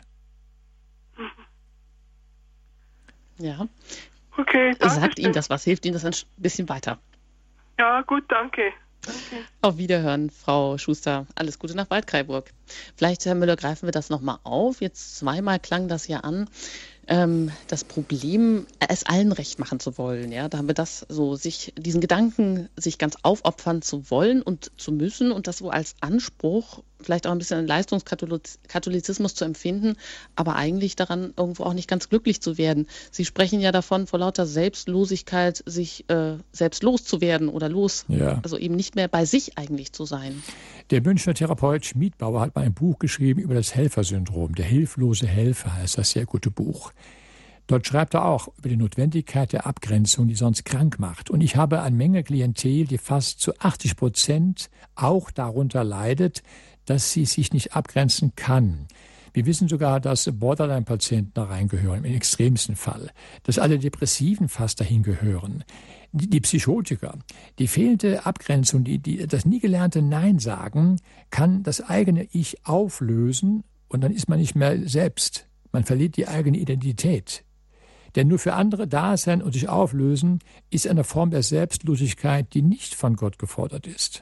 Ja. Okay, danke. Sagt Ihnen das was? Hilft Ihnen das ein bisschen weiter? Ja, gut, danke. danke. Auf Wiederhören, Frau Schuster. Alles Gute nach Waldkraiburg. Vielleicht, Herr Müller, greifen wir das nochmal auf. Jetzt zweimal klang das ja an. Ähm, das Problem, es allen recht machen zu wollen. Ja, da haben wir das so, sich diesen Gedanken, sich ganz aufopfern zu wollen und zu müssen und das so als Anspruch, vielleicht auch ein bisschen Leistungskatholizismus zu empfinden, aber eigentlich daran irgendwo auch nicht ganz glücklich zu werden. Sie sprechen ja davon, vor lauter Selbstlosigkeit sich äh, selbst loszuwerden oder los, ja. Also eben nicht mehr bei sich eigentlich zu sein. Der Münchner Therapeut Schmidbauer hat mal ein Buch geschrieben über das Helfersyndrom. Der hilflose Helfer heißt das sehr gute Buch. Dort schreibt er auch über die Notwendigkeit der Abgrenzung, die sonst krank macht. Und ich habe eine Menge Klientel, die fast zu achtzig Prozent auch darunter leidet, dass sie sich nicht abgrenzen kann. Wir wissen sogar, dass Borderline-Patienten da reingehören, im extremsten Fall. Dass alle Depressiven fast dahin gehören. Die, die Psychotiker. Die fehlende Abgrenzung, die, die, das nie gelernte Nein sagen, kann das eigene Ich auflösen und dann ist man nicht mehr selbst. Man verliert die eigene Identität. Denn nur für andere da sein und sich auflösen, ist eine Form der Selbstlosigkeit, die nicht von Gott gefordert ist.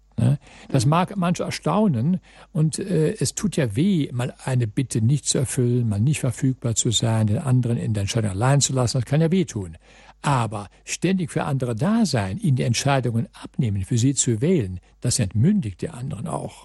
Das mag manche erstaunen und äh, es tut ja weh, mal eine Bitte nicht zu erfüllen, mal nicht verfügbar zu sein, den anderen in der Entscheidung allein zu lassen, das kann ja wehtun. Aber ständig für andere da sein, ihnen die Entscheidungen abnehmen, für sie zu wählen, das entmündigt die anderen auch.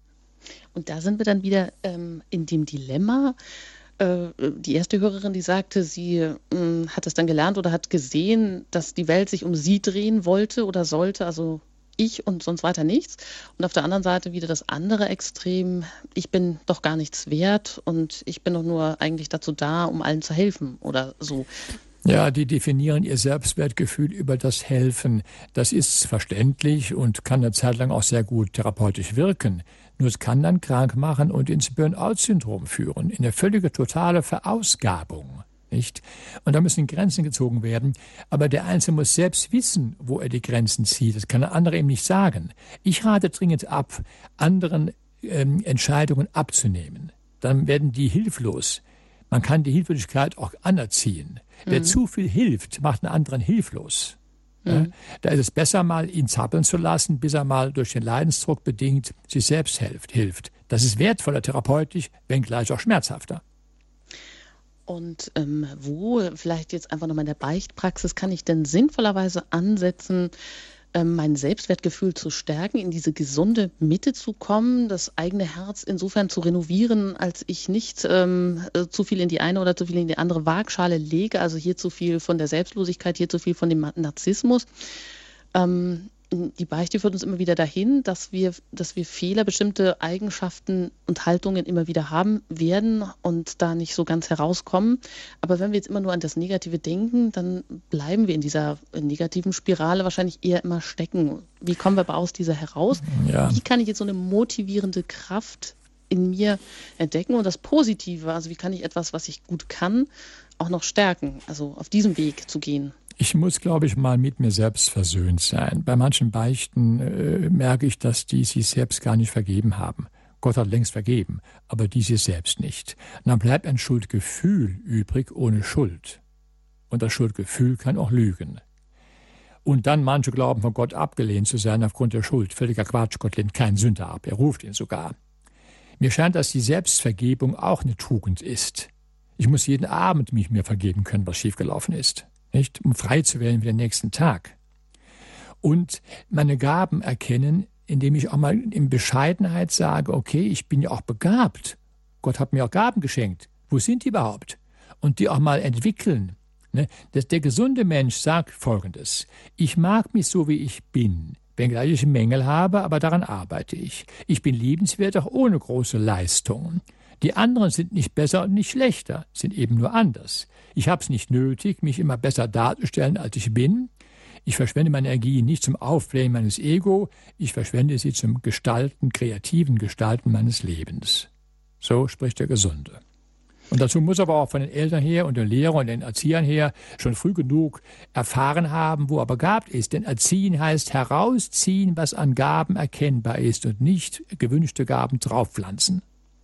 Und da sind wir dann wieder ähm, in dem Dilemma. Äh, die erste Hörerin, die sagte, sie äh, hat es dann gelernt oder hat gesehen, dass die Welt sich um sie drehen wollte oder sollte, also ich und sonst weiter nichts. Und auf der anderen Seite wieder das andere Extrem, ich bin doch gar nichts wert und ich bin doch nur eigentlich dazu da, um allen zu helfen oder so. Ja, die definieren ihr Selbstwertgefühl über das Helfen. Das ist verständlich und kann eine Zeit lang auch sehr gut therapeutisch wirken. Nur es kann dann krank machen und ins Burnout-Syndrom führen, in eine völlige totale Verausgabung. Nicht? Und da müssen Grenzen gezogen werden. Aber der Einzelne muss selbst wissen, wo er die Grenzen zieht. Das kann der andere ihm nicht sagen. Ich rate dringend ab, anderen ähm, Entscheidungen abzunehmen. Dann werden die hilflos. Man kann die Hilflosigkeit auch anerziehen. Mhm. Wer zu viel hilft, macht einen anderen hilflos. Mhm. Ja? Da ist es besser, mal ihn zappeln zu lassen, bis er mal durch den Leidensdruck bedingt sich selbst hilft. hilft. Das ist wertvoller therapeutisch, wenngleich auch schmerzhafter. Und ähm, wo, vielleicht jetzt einfach nochmal in der Beichtpraxis, kann ich denn sinnvollerweise ansetzen, ähm, mein Selbstwertgefühl zu stärken, in diese gesunde Mitte zu kommen, das eigene Herz insofern zu renovieren, als ich nicht ähm, zu viel in die eine oder zu viel in die andere Waagschale lege, also hier zu viel von der Selbstlosigkeit, hier zu viel von dem Narzissmus. Ähm, Die Beichte führt uns immer wieder dahin, dass wir, dass wir Fehler, bestimmte Eigenschaften und Haltungen immer wieder haben werden und da nicht so ganz herauskommen. Aber wenn wir jetzt immer nur an das Negative denken, dann bleiben wir in dieser negativen Spirale wahrscheinlich eher immer stecken. Wie kommen wir aber aus dieser heraus? Ja. Wie kann ich jetzt so eine motivierende Kraft in mir entdecken und das Positive, also wie kann ich etwas, was ich gut kann, auch noch stärken, also auf diesem Weg zu gehen? Ich muss, glaube ich, mal mit mir selbst versöhnt sein. Bei manchen Beichten äh, merke ich, dass die sich selbst gar nicht vergeben haben. Gott hat längst vergeben, aber die sich selbst nicht. Und dann bleibt ein Schuldgefühl übrig ohne Schuld. Und das Schuldgefühl kann auch lügen. Und dann manche glauben, von Gott abgelehnt zu sein aufgrund der Schuld. Völliger Quatsch, Gott lehnt keinen Sünder ab, er ruft ihn sogar. Mir scheint, dass die Selbstvergebung auch eine Tugend ist. Ich muss jeden Abend mich mir vergeben können, was schiefgelaufen ist. Nicht, um frei zu werden für den nächsten Tag. Und meine Gaben erkennen, indem ich auch mal in Bescheidenheit sage, okay, ich bin ja auch begabt. Gott hat mir auch Gaben geschenkt. Wo sind die überhaupt? Und die auch mal entwickeln. Ne? Der gesunde Mensch sagt Folgendes: Ich mag mich so, wie ich bin, wenngleich ich Mängel habe, aber daran arbeite ich. Ich bin liebenswert auch ohne große Leistungen. Die anderen sind nicht besser und nicht schlechter, sind eben nur anders. Ich habe es nicht nötig, mich immer besser darzustellen, als ich bin. Ich verschwende meine Energie nicht zum Aufblähen meines Ego, ich verschwende sie zum Gestalten, kreativen Gestalten meines Lebens. So spricht der Gesunde. Und dazu muss aber auch von den Eltern her und den Lehrern und den Erziehern her schon früh genug erfahren haben, wo er begabt ist. Denn erziehen heißt herausziehen, was an Gaben erkennbar ist und nicht gewünschte Gaben draufpflanzen.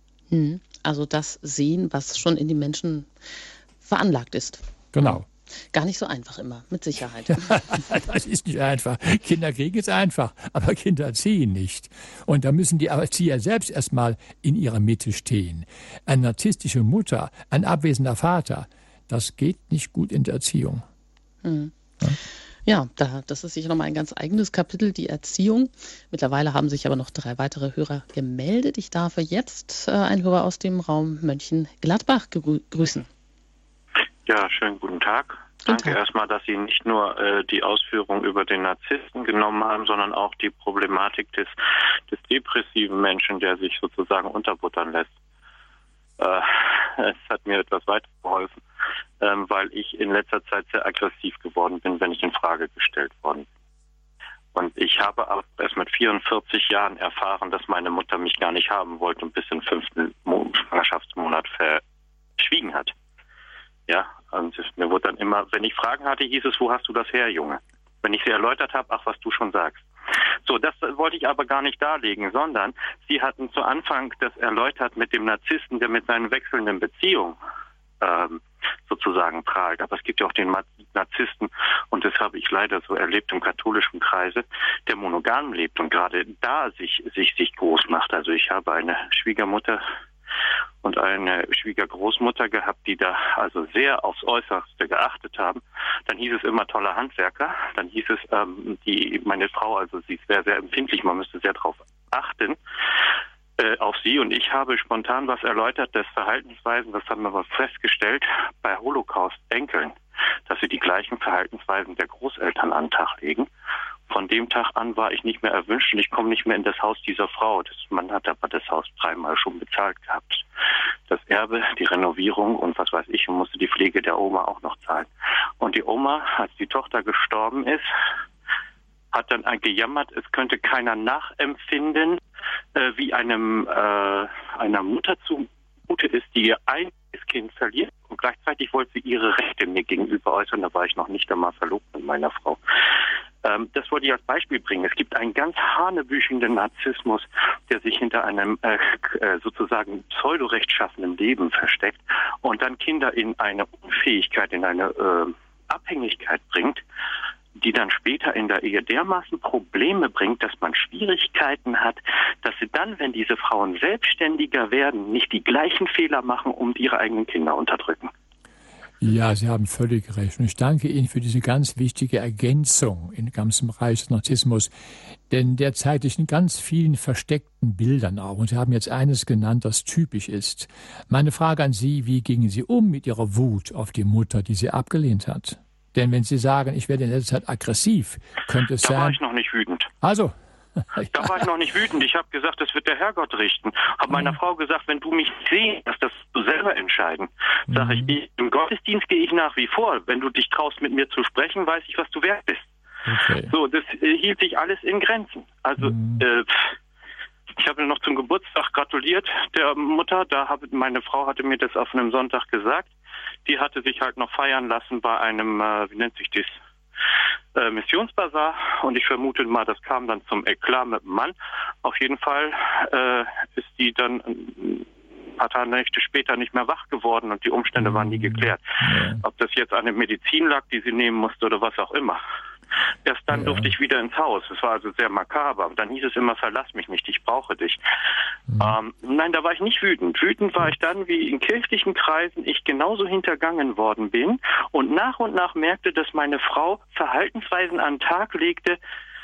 Also das sehen, was schon in die Menschen veranlagt ist. Genau. Gar nicht so einfach immer, mit Sicherheit. Das ist nicht einfach. Kinder kriegen es einfach, aber Kinder erziehen nicht. Und da müssen die Erzieher selbst erstmal in ihrer Mitte stehen. Eine narzisstische Mutter, ein abwesender Vater, das geht nicht gut in der Erziehung. Hm. Ja, ja da, das ist sicher nochmal ein ganz eigenes Kapitel, die Erziehung. Mittlerweile haben sich aber noch drei weitere Hörer gemeldet. Ich darf jetzt äh, einen Hörer aus dem Raum Mönchengladbach grü- grüßen. Ja, schönen guten Tag. Danke erstmal, dass Sie nicht nur äh, die Ausführung über den Narzissten genommen haben, sondern auch die Problematik des, des depressiven Menschen, der sich sozusagen unterbuttern lässt. Äh, es hat mir etwas weitergeholfen, ähm, weil ich in letzter Zeit sehr aggressiv geworden bin, wenn ich in Frage gestellt worden bin. Und ich habe auch erst mit vierundvierzig Jahren erfahren, dass meine Mutter mich gar nicht haben wollte und bis zum fünften Schwangerschaftsmonat verschwiegen hat. Ja, und mir wurde dann immer, wenn ich Fragen hatte, hieß es, wo hast du das her, Junge? Wenn ich sie erläutert habe, ach, was du schon sagst. So, das wollte ich aber gar nicht darlegen, sondern Sie hatten zu Anfang das erläutert mit dem Narzissten, der mit seinen wechselnden Beziehungen ähm, sozusagen prahlt. Aber es gibt ja auch den Narzissten, und das habe ich leider so erlebt im katholischen Kreise, der monogam lebt und gerade da sich, sich, sich groß macht. Also ich habe eine Schwiegermutter und eine Schwiegergroßmutter gehabt, die da also sehr aufs Äußerste geachtet haben. Dann hieß es immer toller Handwerker. Dann hieß es, ähm, die meine Frau, also sie ist sehr, sehr empfindlich, man müsste sehr darauf achten, äh, auf sie. Und ich habe spontan was erläutert, das Verhaltensweisen, das haben wir aber festgestellt, bei Holocaust-Enkeln, dass sie die gleichen Verhaltensweisen der Großeltern an den Tag legen. Von dem Tag an war ich nicht mehr erwünscht und ich komme nicht mehr in das Haus dieser Frau. Das, man hat aber das Haus dreimal schon bezahlt gehabt. Das Erbe, die Renovierung und was weiß ich, und musste die Pflege der Oma auch noch zahlen. Und die Oma, als die Tochter gestorben ist, hat dann gejammert, es könnte keiner nachempfinden, äh, wie einem äh, einer Mutter zumute ist, die ihr eigenes Kind verliert. Und gleichzeitig wollte sie ihre Rechte mir gegenüber äußern. Da war ich noch nicht einmal verlobt mit meiner Frau. Ähm, das wollte ich als Beispiel bringen. Es gibt einen ganz hanebüchenden Narzissmus, der sich hinter einem äh, äh, sozusagen pseudorechtschaffenen Leben versteckt und dann Kinder in eine Unfähigkeit, in eine äh, Abhängigkeit bringt, die dann später in der Ehe dermaßen Probleme bringt, dass man Schwierigkeiten hat, dass sie dann, wenn diese Frauen selbstständiger werden, nicht die gleichen Fehler machen, um ihre eigenen Kinder unterdrücken. Ja, Sie haben völlig recht. Und ich danke Ihnen für diese ganz wichtige Ergänzung im ganzen Bereich des Narzissmus. Denn der zeigt sich in ganz vielen versteckten Bildern auch. Und Sie haben jetzt eines genannt, das typisch ist. Meine Frage an Sie, wie gingen Sie um mit Ihrer Wut auf die Mutter, die Sie abgelehnt hat? Denn wenn Sie sagen, ich werde in letzter Zeit aggressiv, könnte es da sein... Da war ich noch nicht wütend. Also... Da war ich noch nicht wütend. Ich habe gesagt, das wird der Herrgott richten. Habe mhm. meiner Frau gesagt, wenn du mich siehst, das du selber entscheiden. Mhm. Sag ich, ich, im Gottesdienst gehe ich nach wie vor. Wenn du dich traust, mit mir zu sprechen, weiß ich, was du wert bist. Okay. So, das äh, hielt sich alles in Grenzen. Also, mhm. äh, ich habe noch zum Geburtstag gratuliert der Mutter. Da habe meine Frau hatte mir das auf einem Sonntag gesagt. Die hatte sich halt noch feiern lassen bei einem, äh, wie nennt sich das? Äh, Missionsbasar, und ich vermute mal, das kam dann zum Eklat mit dem Mann. Auf jeden Fall äh, ist die dann ein paar Tage Nächte später nicht mehr wach geworden und die Umstände waren nie geklärt. Ja. Ob das jetzt an der Medizin lag, die sie nehmen musste oder was auch immer. Erst dann ja. durfte ich wieder ins Haus. Es war also sehr makaber. Und dann hieß es immer, verlass mich nicht, ich brauche dich. Mhm. Ähm, nein, da war ich nicht wütend. Wütend war ich dann, wie in kirchlichen Kreisen ich genauso hintergangen worden bin und nach und nach merkte, dass meine Frau Verhaltensweisen an den Tag legte,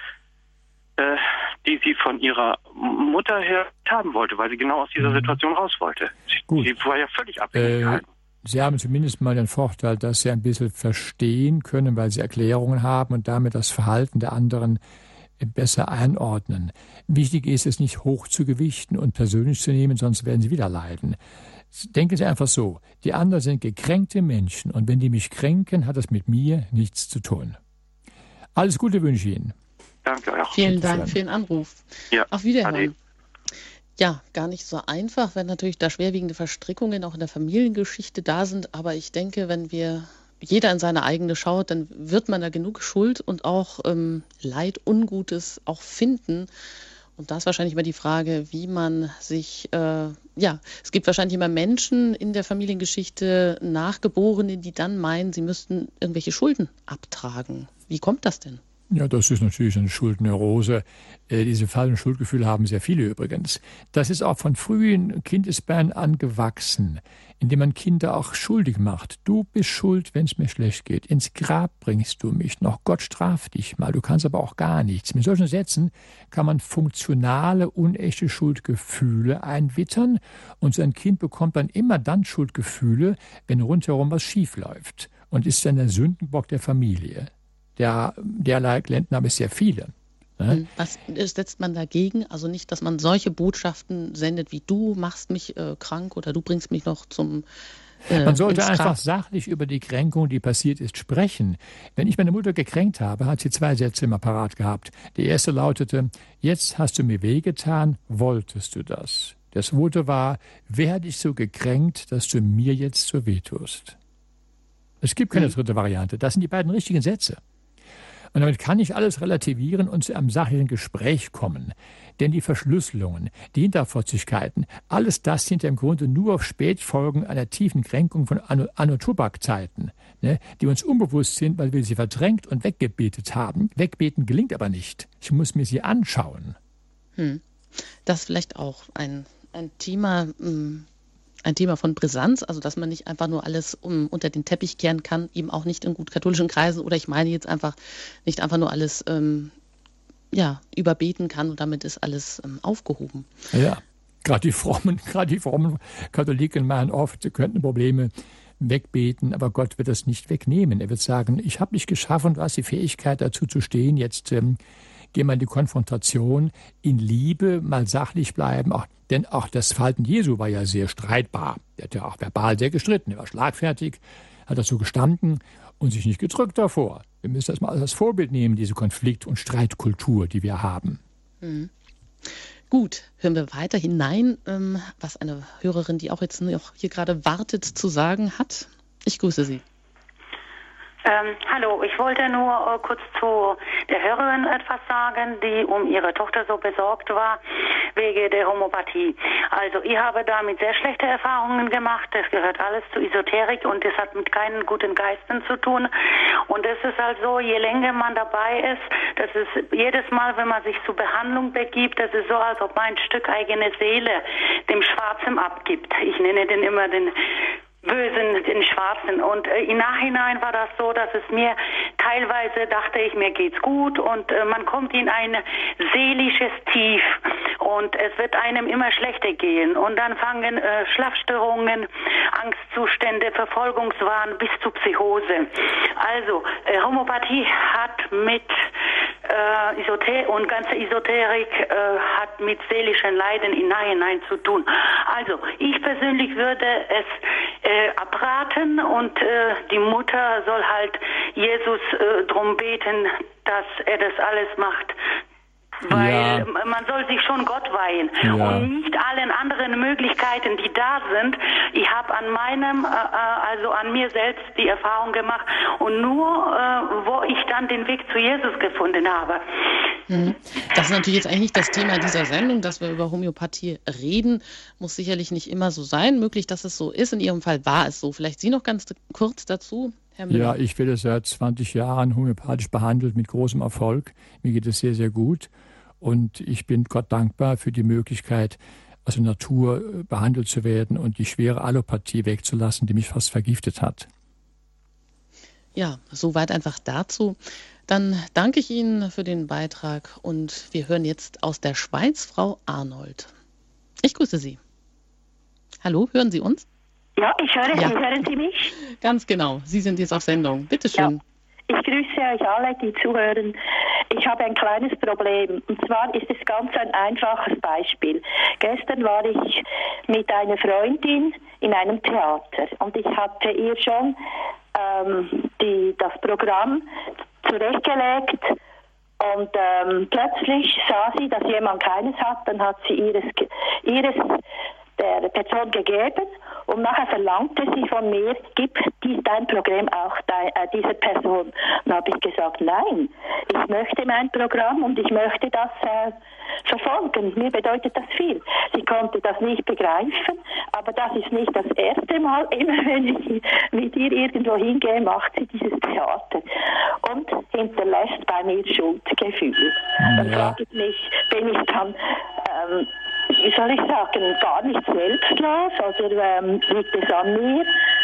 äh, die sie von ihrer Mutter her haben wollte, weil sie genau aus dieser Situation raus wollte. Sie, sie war ja völlig abhängig gehalten. Äh. Sie haben zumindest mal den Vorteil, dass Sie ein bisschen verstehen können, weil Sie Erklärungen haben und damit das Verhalten der anderen besser einordnen. Wichtig ist es nicht hoch zu gewichten und persönlich zu nehmen, sonst werden Sie wieder leiden. Denken Sie einfach so, die anderen sind gekränkte Menschen und wenn die mich kränken, hat das mit mir nichts zu tun. Alles Gute wünsche ich Ihnen. Danke auch. Vielen Dank für den Anruf. Ja. Auf Wiederhören. Ade. Ja, gar nicht so einfach, wenn natürlich da schwerwiegende Verstrickungen auch in der Familiengeschichte da sind. Aber ich denke, wenn wir jeder in seine eigene schaut, dann wird man da genug Schuld und auch ähm, Leid, Ungutes auch finden. Und da ist wahrscheinlich immer die Frage, wie man sich, äh, ja, es gibt wahrscheinlich immer Menschen in der Familiengeschichte, Nachgeborene, die dann meinen, sie müssten irgendwelche Schulden abtragen. Wie kommt das denn? Ja, das ist natürlich eine Schuldneurose. Äh, diese falschen Schuldgefühle haben sehr viele übrigens. Das ist auch von frühen Kindesbeinen an gewachsen, indem man Kinder auch schuldig macht. Du bist schuld, wenn es mir schlecht geht. Ins Grab bringst du mich noch. Gott straft dich mal. Du kannst aber auch gar nichts. Mit solchen Sätzen kann man funktionale, unechte Schuldgefühle einwittern. Und so ein Kind bekommt dann immer dann Schuldgefühle, wenn rundherum was schief läuft. Und ist dann der Sündenbock der Familie. Der, derlei Klienten haben es sehr viele. Ne? Was setzt man dagegen? Also nicht, dass man solche Botschaften sendet wie du machst mich äh, krank oder du bringst mich noch zum äh, Man sollte einfach sachlich über die Kränkung, die passiert ist, sprechen. Wenn ich meine Mutter gekränkt habe, hat sie zwei Sätze immer parat gehabt. Der erste lautete, jetzt hast du mir wehgetan, wolltest du das? Das zweite war, wer hat dich so gekränkt, dass du mir jetzt so wehtust? Es gibt keine dritte Variante. Das sind die beiden richtigen Sätze. Und damit kann ich alles relativieren und zu einem sachlichen Gespräch kommen. Denn die Verschlüsselungen, die Hinterfotzigkeiten, alles das sind ja im Grunde nur Spätfolgen einer tiefen Kränkung von Anno-Tobak-Zeiten, ne, die uns unbewusst sind, weil wir sie verdrängt und weggebetet haben. Wegbeten gelingt aber nicht. Ich muss mir sie anschauen. Hm. Das ist vielleicht auch ein, ein Thema... Mh. Ein Thema von Brisanz, also dass man nicht einfach nur alles um, unter den Teppich kehren kann, eben auch nicht in gut katholischen Kreisen oder ich meine jetzt einfach nicht einfach nur alles ähm, ja, überbeten kann und damit ist alles ähm, aufgehoben. Ja, gerade die frommen, gerade die frommen Katholiken meinen oft, sie könnten Probleme wegbeten, aber Gott wird das nicht wegnehmen. Er wird sagen, ich habe dich geschaffen, du hast die Fähigkeit dazu zu stehen, jetzt ähm, geh mal in die Konfrontation, in Liebe mal sachlich bleiben, auch, denn auch das Verhalten Jesu war ja sehr streitbar. Er hat ja auch verbal sehr gestritten, er war schlagfertig, hat dazu gestanden und sich nicht gedrückt davor. Wir müssen das mal als Vorbild nehmen, diese Konflikt- und Streitkultur, die wir haben. Mhm. Gut, hören wir weiter hinein, ähm, was eine Hörerin, die auch jetzt noch hier gerade wartet, zu sagen hat. Ich grüße Sie. Ähm, hallo, ich wollte nur äh, kurz zu der Hörerin etwas sagen, die um ihre Tochter so besorgt war, wegen der Homöopathie. Also ich habe damit sehr schlechte Erfahrungen gemacht, das gehört alles zu Esoterik und das hat mit keinen guten Geistern zu tun. Und es ist halt so, je länger man dabei ist, das ist jedes Mal, wenn man sich zur Behandlung begibt, das ist so, als ob man ein Stück eigene Seele dem Schwarzen abgibt. Ich nenne den immer den Bösen, den Schwarzen. Und äh, im Nachhinein war das so, dass es mir teilweise dachte ich, mir geht's gut und äh, man kommt in ein seelisches Tief und es wird einem immer schlechter gehen. Und dann fangen äh, Schlafstörungen, Angstzustände, Verfolgungswahn bis zu Psychose. Also äh, Homöopathie hat mit äh, Esoter und ganze Esoterik äh, hat mit seelischen Leiden im Nachhinein zu tun. Also ich persönlich würde es äh, abraten und äh, die Mutter soll halt Jesus äh, drum beten, dass er das alles macht. Weil ja. man soll sich schon Gott weihen ja. und nicht allen anderen Möglichkeiten, die da sind. Ich habe an meinem, äh, also an mir selbst die Erfahrung gemacht und nur, äh, wo ich dann den Weg zu Jesus gefunden habe. Das ist natürlich jetzt eigentlich nicht das Thema dieser Sendung, dass wir über Homöopathie reden. Muss sicherlich nicht immer so sein. Möglich, dass es so ist. In Ihrem Fall war es so. Vielleicht Sie noch ganz kurz dazu, Herr Müller. Ja, ich werde seit zwanzig Jahren homöopathisch behandelt mit großem Erfolg. Mir geht es sehr, sehr gut. Und ich bin Gott dankbar für die Möglichkeit, aus der Natur behandelt zu werden und die schwere Allopathie wegzulassen, die mich fast vergiftet hat. Ja, soweit einfach dazu. Dann danke ich Ihnen für den Beitrag und wir hören jetzt aus der Schweiz Frau Arnold. Ich grüße Sie. Hallo, hören Sie uns? Ja, ich höre Sie. Ja. Hören Sie mich? Ganz genau. Sie sind jetzt auf Sendung. Bitte schön. Ja. Ich grüße euch alle, die zuhören. Ich habe ein kleines Problem. Und zwar ist es ganz ein einfaches Beispiel. Gestern war ich mit einer Freundin in einem Theater und ich hatte ihr schon ähm, die, das Programm zurechtgelegt. Und ähm, plötzlich sah sie, dass jemand keines hat, dann hat sie ihres, ihres der Person gegeben und nachher verlangte sie von mir, gib dies, dein Programm auch de, äh, dieser Person. Dann habe ich gesagt, nein, ich möchte mein Programm und ich möchte das äh, verfolgen. Mir bedeutet das viel. Sie konnte das nicht begreifen, aber das ist nicht das erste Mal. Immer wenn ich mit ihr irgendwo hingehe, macht sie dieses Theater und hinterlässt bei mir Schuldgefühl. Dann Ja. frage ich mich, bin ich dann ähm, wie soll ich sagen, gar nicht selbstlos oder ähm, liegt es an mir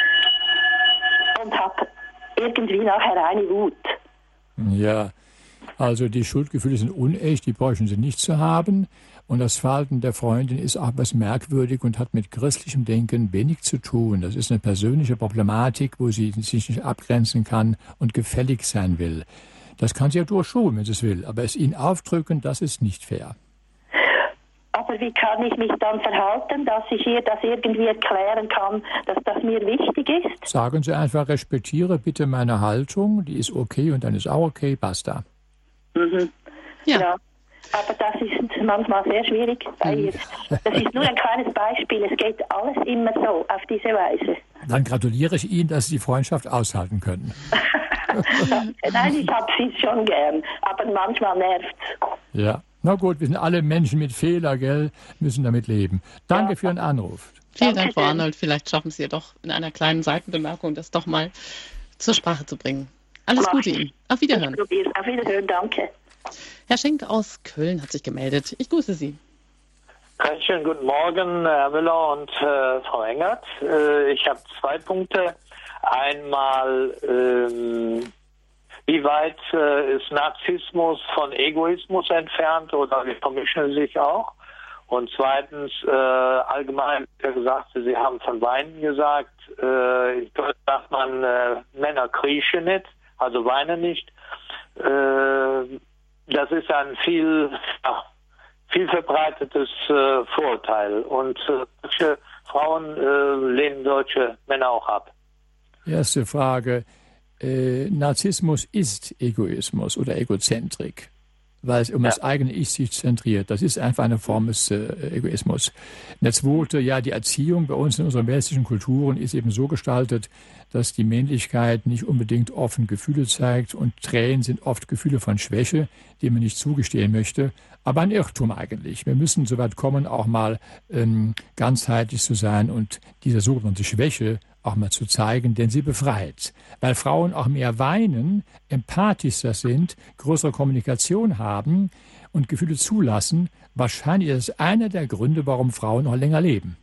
und habe irgendwie nachher eine Wut. Ja, also die Schuldgefühle sind unecht, die bräuchten Sie nicht zu haben. Und das Verhalten der Freundin ist auch etwas merkwürdig und hat mit christlichem Denken wenig zu tun. Das ist eine persönliche Problematik, wo sie sich nicht abgrenzen kann und gefällig sein will. Das kann sie ja durchschulen, wenn sie es will, aber es ihnen aufdrücken, das ist nicht fair. Aber wie kann ich mich dann verhalten, dass ich ihr das irgendwie erklären kann, dass das mir wichtig ist? Sagen Sie einfach, respektiere bitte meine Haltung, die ist okay und dann ist auch okay, basta. Mhm. Ja. Ja. Aber das ist manchmal sehr schwierig bei ihr. Das ist nur ein kleines Beispiel. Es geht alles immer so, auf diese Weise. Dann gratuliere ich Ihnen, dass Sie die Freundschaft aushalten können. Nein, ich habe sie schon gern, aber manchmal nervt es. Ja. Na gut, wir sind alle Menschen mit Fehler, gell? Müssen damit leben. Danke Ja. für Ihren Anruf. Vielen Dank, Frau Arnold. Vielleicht schaffen Sie ja doch in einer kleinen Seitenbemerkung, das doch mal zur Sprache zu bringen. Alles Mach Gute ich. Ihnen. Auf Wiederhören. Ich probier's. Auf Wiederhören, danke. Herr Schenk aus Köln hat sich gemeldet. Ich grüße Sie. Einen schönen guten Morgen, Herr Müller und äh, Frau Engert. Äh, ich habe zwei Punkte. Einmal, ähm, wie weit äh, ist Narzissmus von Egoismus entfernt oder wie vermischen sie sich auch? Und zweitens, äh, allgemein, wie gesagt, Sie haben von Weinen gesagt, äh, in Deutsch sagt man, äh, Männer kriechen nicht, also weinen nicht. Äh, das ist ein viel, ja, viel verbreitetes äh, Vorurteil und äh, solche Frauen äh, lehnen solche Männer auch ab. Erste Frage. Äh, Narzissmus ist Egoismus oder Egozentrik, weil es um ja. das eigene Ich sich zentriert. Das ist einfach eine Form des äh, Egoismus. Und das zweite, ja, die Erziehung bei uns in unseren westlichen Kulturen ist eben so gestaltet, dass die Männlichkeit nicht unbedingt offen Gefühle zeigt und Tränen sind oft Gefühle von Schwäche, die man nicht zugestehen möchte. Aber ein Irrtum eigentlich. Wir müssen so weit kommen, auch mal ähm, ganzheitlich zu sein und diese sogenannte Schwäche auch mal zu zeigen, denn sie befreit. Weil Frauen auch mehr weinen, empathischer sind, größere Kommunikation haben und Gefühle zulassen. Wahrscheinlich ist es einer der Gründe, warum Frauen noch länger leben.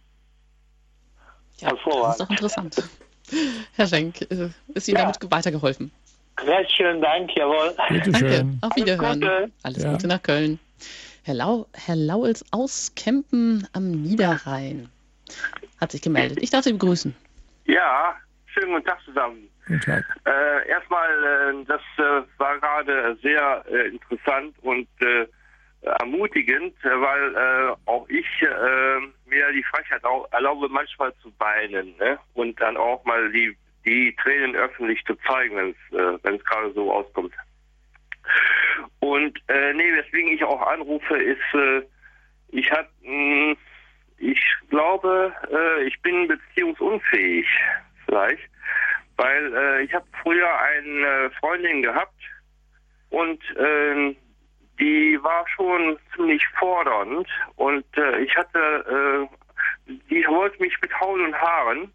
Ja, das ist doch interessant. Herr Schenk, ist Ihnen ja. damit weitergeholfen? Herzlichen Dank, jawohl. Bitte schön. Danke, auf Wiederhören. Alles Gute, Alles ja. Gute nach Köln. Herr, Lau, Herr Lauels aus Kempen am Niederrhein hat sich gemeldet. Ich darf Sie begrüßen. Ja, schönen guten Tag zusammen. Guten Tag. Äh, erstmal, äh, das äh, war gerade sehr äh, interessant und äh, ermutigend, weil äh, auch ich äh, mir die Frechheit auch erlaube, manchmal zu weinen, ne? Und dann auch mal die, die Tränen öffentlich zu zeigen, wenn es äh, wenn es gerade so auskommt. Und äh, nee, weswegen ich auch anrufe, ist, äh, ich hat, mh, ich glaube, äh, ich bin beziehungsunfähig, vielleicht, weil äh, ich habe früher eine Freundin gehabt und äh, die war schon ziemlich fordernd und äh, ich hatte, äh, die wollte mich mit Haut und Haaren.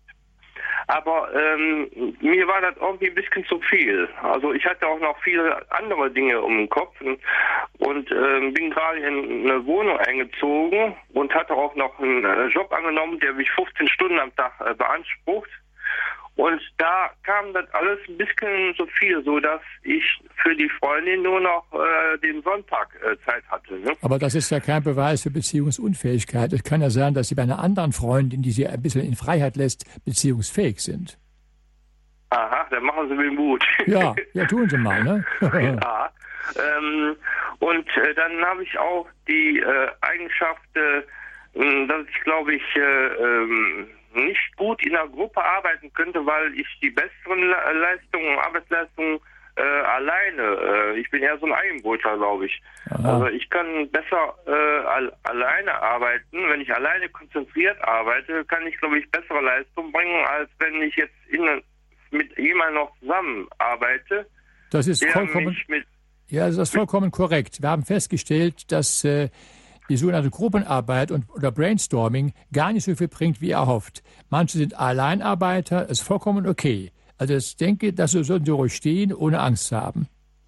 Aber ähm, mir war das irgendwie ein bisschen zu viel. Also ich hatte auch noch viele andere Dinge um den Kopf und, und ähm, bin gerade in eine Wohnung eingezogen und hatte auch noch einen äh, Job angenommen, der mich fünfzehn Stunden am Tag äh, beansprucht. Und da kam das alles ein bisschen zu viel, so dass ich für die Freundin nur noch äh, den Sonntag äh, Zeit hatte. Ne? Aber das ist ja kein Beweis für Beziehungsunfähigkeit. Es kann ja sein, dass Sie bei einer anderen Freundin, die Sie ein bisschen in Freiheit lässt, beziehungsfähig sind. Aha, dann machen Sie mir Mut. Ja, ja, tun Sie mal, ne? Ja, Ähm, und äh, dann habe ich auch die äh, Eigenschaft, äh, dass ich, glaube ich, äh, ähm, nicht gut in einer Gruppe arbeiten könnte, weil ich die besseren Le- Leistungen, Arbeitsleistungen äh, alleine, äh, ich bin eher so ein Eigenbrötler, glaube ich. Aha. Also ich kann besser äh, al- alleine arbeiten. Wenn ich alleine konzentriert arbeite, kann ich, glaube ich, bessere Leistung bringen, als wenn ich jetzt in, mit jemandem noch zusammenarbeite. Das ist vollkommen, mit, ja, das ist vollkommen korrekt. Wir haben festgestellt, dass äh, die sogenannte Gruppenarbeit und, oder Brainstorming gar nicht so viel bringt, wie erhofft. Manche sind Alleinarbeiter, ist vollkommen okay. Also ich denke, dass wir sollten ruhig stehen, ohne Angst zu haben.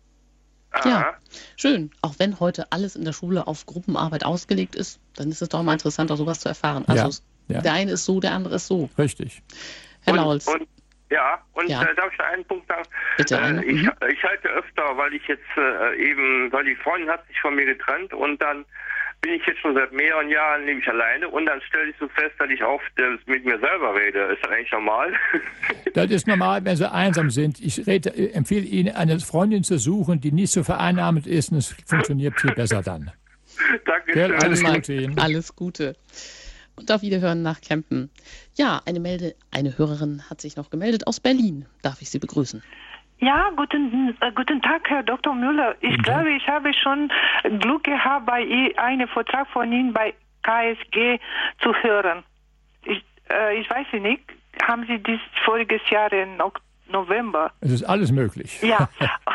Ja, schön. Auch wenn heute alles in der Schule auf Gruppenarbeit ausgelegt ist, dann ist es doch mal interessant, auch sowas zu erfahren. Also ja, ja. Der eine ist so, der andere ist so. Richtig. Herr und, Lauls. Und, ja, und ja. Äh, darf ich noch einen Punkt sagen? Bitte. Äh, ich, mhm. ich halte öfter, weil ich jetzt äh, eben, weil die Freundin hat sich von mir getrennt und dann bin ich jetzt schon seit mehreren Jahren nämlich alleine und dann stelle ich so fest, dass ich oft äh, mit mir selber rede. Ist das eigentlich normal? Das ist normal, wenn Sie einsam sind. Ich rede, empfehle Ihnen, eine Freundin zu suchen, die nicht so vereinnahmend ist, und es funktioniert viel besser dann. Dankeschön. Alles Gute Ihnen. Alles Gute. Und auf Wiederhören nach Kempen. Ja, eine Melde, eine Hörerin hat sich noch gemeldet aus Berlin. Darf ich Sie begrüßen? Ja, guten, äh, guten Tag, Herr Doktor Müller. Ich mhm. glaube, ich habe schon Glück gehabt, bei einem Vortrag von Ihnen bei K S G zu hören. Ich, äh, ich weiß nicht, haben Sie dies voriges Jahr im November? Es ist alles möglich. Ja,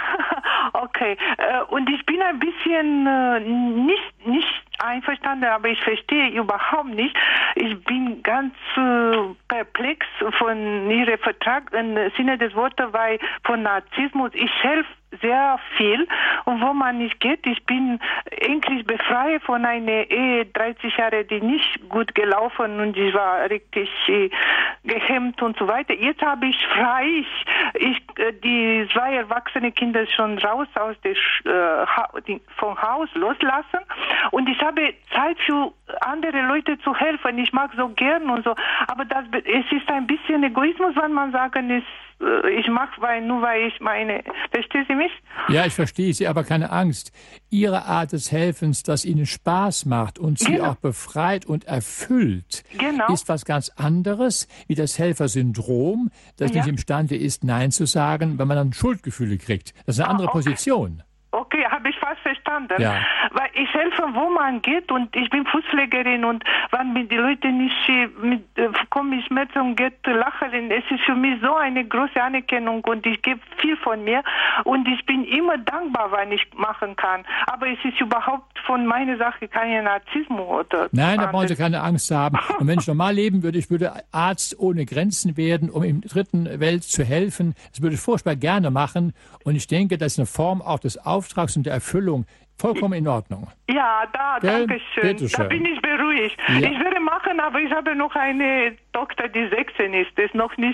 okay. Äh, und ich bin ein bisschen äh, nicht, nicht einverstanden, aber ich verstehe überhaupt nicht. Ich bin ganz äh, perplex von Ihrem Vertrag im Sinne des Wortes, weil von Narzissmus, ich helfe sehr viel und wo man nicht geht, ich bin endlich befreit von einer Ehe, dreißig Jahre, die nicht gut gelaufen und ich war richtig äh, gehemmt und so weiter. Jetzt habe ich frei, ich, ich äh, die zwei erwachsene Kinder schon raus aus der äh, ha- die, vom Haus loslassen und ich habe Zeit für andere Leute zu helfen. Ich mag so gern und so, aber das, es ist ein bisschen Egoismus, wenn man sagen ist, ich mache, weil nur weil ich meine, verstehen Sie mich? Ja, ich verstehe Sie, aber keine Angst. Ihre Art des Helfens, das Ihnen Spaß macht und Sie genau. auch befreit und erfüllt, genau. ist was ganz anderes, wie das Helfersyndrom, das ja. nicht imstande ist, Nein zu sagen, wenn man dann Schuldgefühle kriegt. Das ist eine andere okay. Position. Okay, habe ich fast verstanden. Ja. Weil ich helfe, wo man geht und ich bin Fußpflegerin und wenn mir die Leute nicht mit äh, kommen Schmerzen und geht lachen, es ist für mich so eine große Anerkennung und ich gebe viel von mir und ich bin immer dankbar, wenn ich machen kann. Aber es ist überhaupt von meiner Sache kein Narzissmus oder. Nein, da brauchen Sie keine Angst haben. Und wenn ich normal leben würde, ich würde Arzt ohne Grenzen werden, um in der dritten Welt zu helfen. Das würde ich furchtbar gerne machen und ich denke, das ist eine Form auch des Auftrags und der Erfüllung vollkommen in Ordnung. Ja, da, Gell? danke schön. Da bin ich beruhigt. Ja. Ich werde machen, aber ich habe noch eine Tochter, die sechzehn ist. Das ist noch nicht,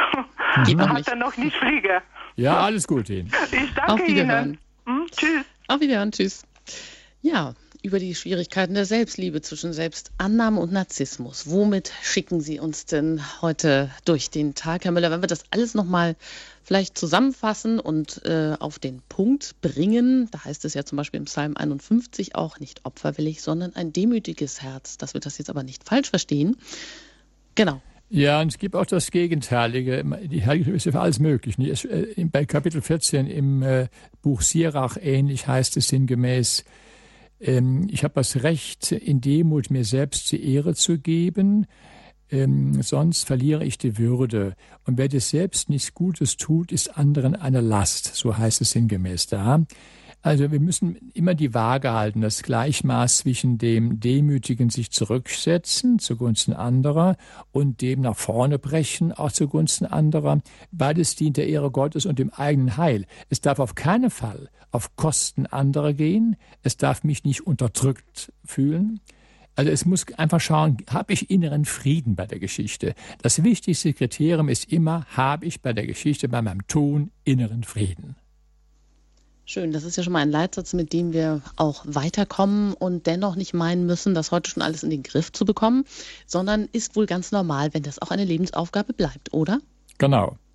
mhm. hat er noch nicht fliegen. Ja, alles gut Ihnen. Ich danke Auf Ihnen. Hm, tschüss. Auf Wiederhören, tschüss. Ja, über die Schwierigkeiten der Selbstliebe zwischen Selbstannahme und Narzissmus. Womit schicken Sie uns denn heute durch den Tag, Herr Müller? Wenn wir das alles nochmal vielleicht zusammenfassen und äh, auf den Punkt bringen, da heißt es ja zum Beispiel im Psalm einundfünfzig auch nicht opferwillig, sondern ein demütiges Herz, dass wir das jetzt aber nicht falsch verstehen. Genau. Ja, und es gibt auch das Gegenteilige. Die Heilige ist für alles möglich. Bei Kapitel vierzehn im äh, Buch Sirach ähnlich heißt es sinngemäß, ähm, ich habe das Recht, in Demut mir selbst die Ehre zu geben, ähm, sonst verliere ich die Würde. Und wer des selbst nichts Gutes tut, ist anderen eine Last. So heißt es sinngemäß da. Also wir müssen immer die Waage halten, das Gleichmaß zwischen dem demütigen sich zurücksetzen zugunsten anderer und dem nach vorne brechen, auch zugunsten anderer. Beides dient der Ehre Gottes und dem eigenen Heil. Es darf auf keinen Fall auf Kosten anderer gehen. Es darf mich nicht unterdrückt fühlen. Also es muss einfach schauen, habe ich inneren Frieden bei der Geschichte? Das wichtigste Kriterium ist immer, habe ich bei der Geschichte, bei meinem Tun inneren Frieden? Schön, das ist ja schon mal ein Leitsatz, mit dem wir auch weiterkommen und dennoch nicht meinen müssen, das heute schon alles in den Griff zu bekommen, sondern ist wohl ganz normal, wenn das auch eine Lebensaufgabe bleibt, oder? Genau.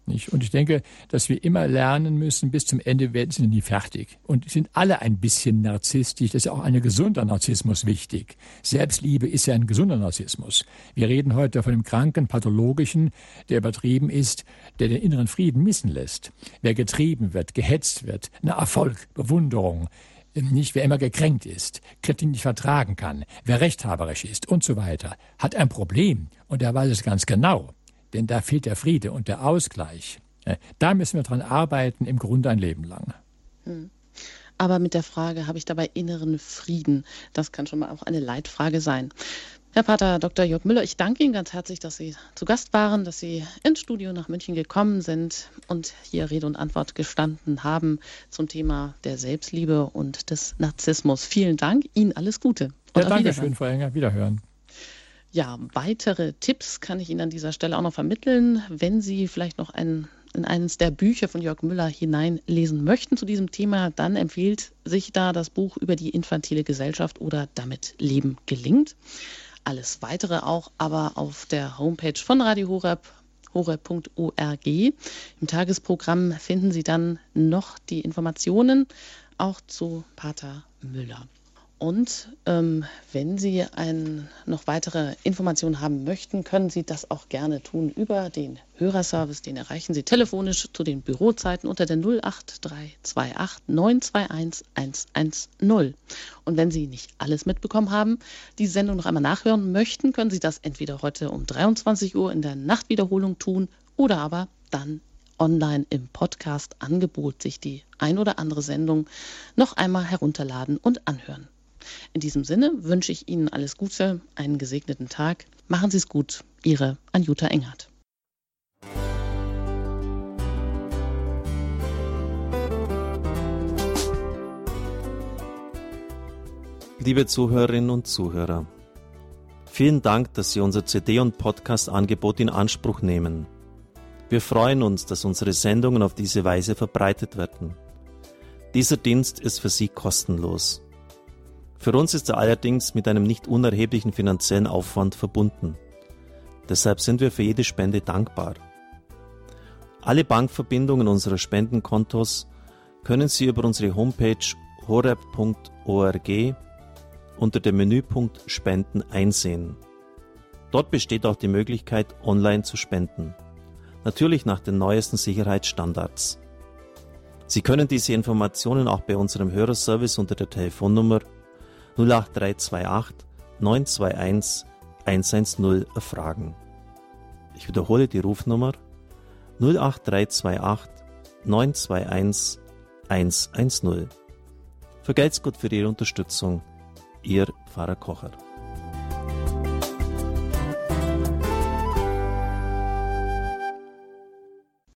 Nicht? Und ich denke, dass wir immer lernen müssen, bis zum Ende werden sie nie fertig. Und sind alle ein bisschen narzisstisch. Das ist auch ein gesunder Narzissmus wichtig. Selbstliebe ist ja ein gesunder Narzissmus. Wir reden heute von dem kranken, pathologischen, der übertrieben ist, der den inneren Frieden missen lässt. Wer getrieben wird, gehetzt wird, nach Erfolg, Bewunderung, nicht wer immer gekränkt ist, Kritik nicht vertragen kann, wer rechthaberisch ist und so weiter, hat ein Problem. Und er weiß es ganz genau. Denn da fehlt der Friede und der Ausgleich. Da müssen wir dran arbeiten, im Grunde ein Leben lang. Aber mit der Frage, habe ich dabei inneren Frieden? Das kann schon mal auch eine Leitfrage sein. Herr Pater Doktor Jörg Müller, ich danke Ihnen ganz herzlich, dass Sie zu Gast waren, dass Sie ins Studio nach München gekommen sind und hier Rede und Antwort gestanden haben zum Thema der Selbstliebe und des Narzissmus. Vielen Dank, Ihnen alles Gute. Und ja, danke schön, Frau Enger. Wiederhören. Ja, weitere Tipps kann ich Ihnen an dieser Stelle auch noch vermitteln, wenn Sie vielleicht noch ein, in eines der Bücher von Jörg Müller hineinlesen möchten zu diesem Thema, dann empfiehlt sich da das Buch über die infantile Gesellschaft oder damit Leben gelingt. Alles weitere auch aber auf der Homepage von Radio Horeb, horeb punkt org. Im Tagesprogramm finden Sie dann noch die Informationen auch zu Pater Müller. Und ähm, wenn Sie ein, noch weitere Informationen haben möchten, können Sie das auch gerne tun über den Hörerservice. Den erreichen Sie telefonisch zu den Bürozeiten unter der null acht drei zwei acht neun zwei eins eins eins null. Und wenn Sie nicht alles mitbekommen haben, die Sendung noch einmal nachhören möchten, können Sie das entweder heute um dreiundzwanzig Uhr in der Nachtwiederholung tun oder aber dann online im Podcast-Angebot sich die ein oder andere Sendung noch einmal herunterladen und anhören. In diesem Sinne wünsche ich Ihnen alles Gute, einen gesegneten Tag. Machen Sie es gut, Ihre Anjuta Engert. Liebe Zuhörerinnen und Zuhörer, vielen Dank, dass Sie unser C D- und Podcast-Angebot in Anspruch nehmen. Wir freuen uns, dass unsere Sendungen auf diese Weise verbreitet werden. Dieser Dienst ist für Sie kostenlos. Für uns ist er allerdings mit einem nicht unerheblichen finanziellen Aufwand verbunden. Deshalb sind wir für jede Spende dankbar. Alle Bankverbindungen unserer Spendenkontos können Sie über unsere Homepage horeb punkt org unter dem Menüpunkt Spenden einsehen. Dort besteht auch die Möglichkeit, online zu spenden. Natürlich nach den neuesten Sicherheitsstandards. Sie können diese Informationen auch bei unserem Hörerservice unter der Telefonnummer null acht drei zwei acht neun zwei eins eins eins null erfragen. Ich wiederhole die Rufnummer null acht drei zwei acht neun zwei eins eins eins null. Vergelt's Gott für Ihre Unterstützung. Ihr Pfarrer Kocher.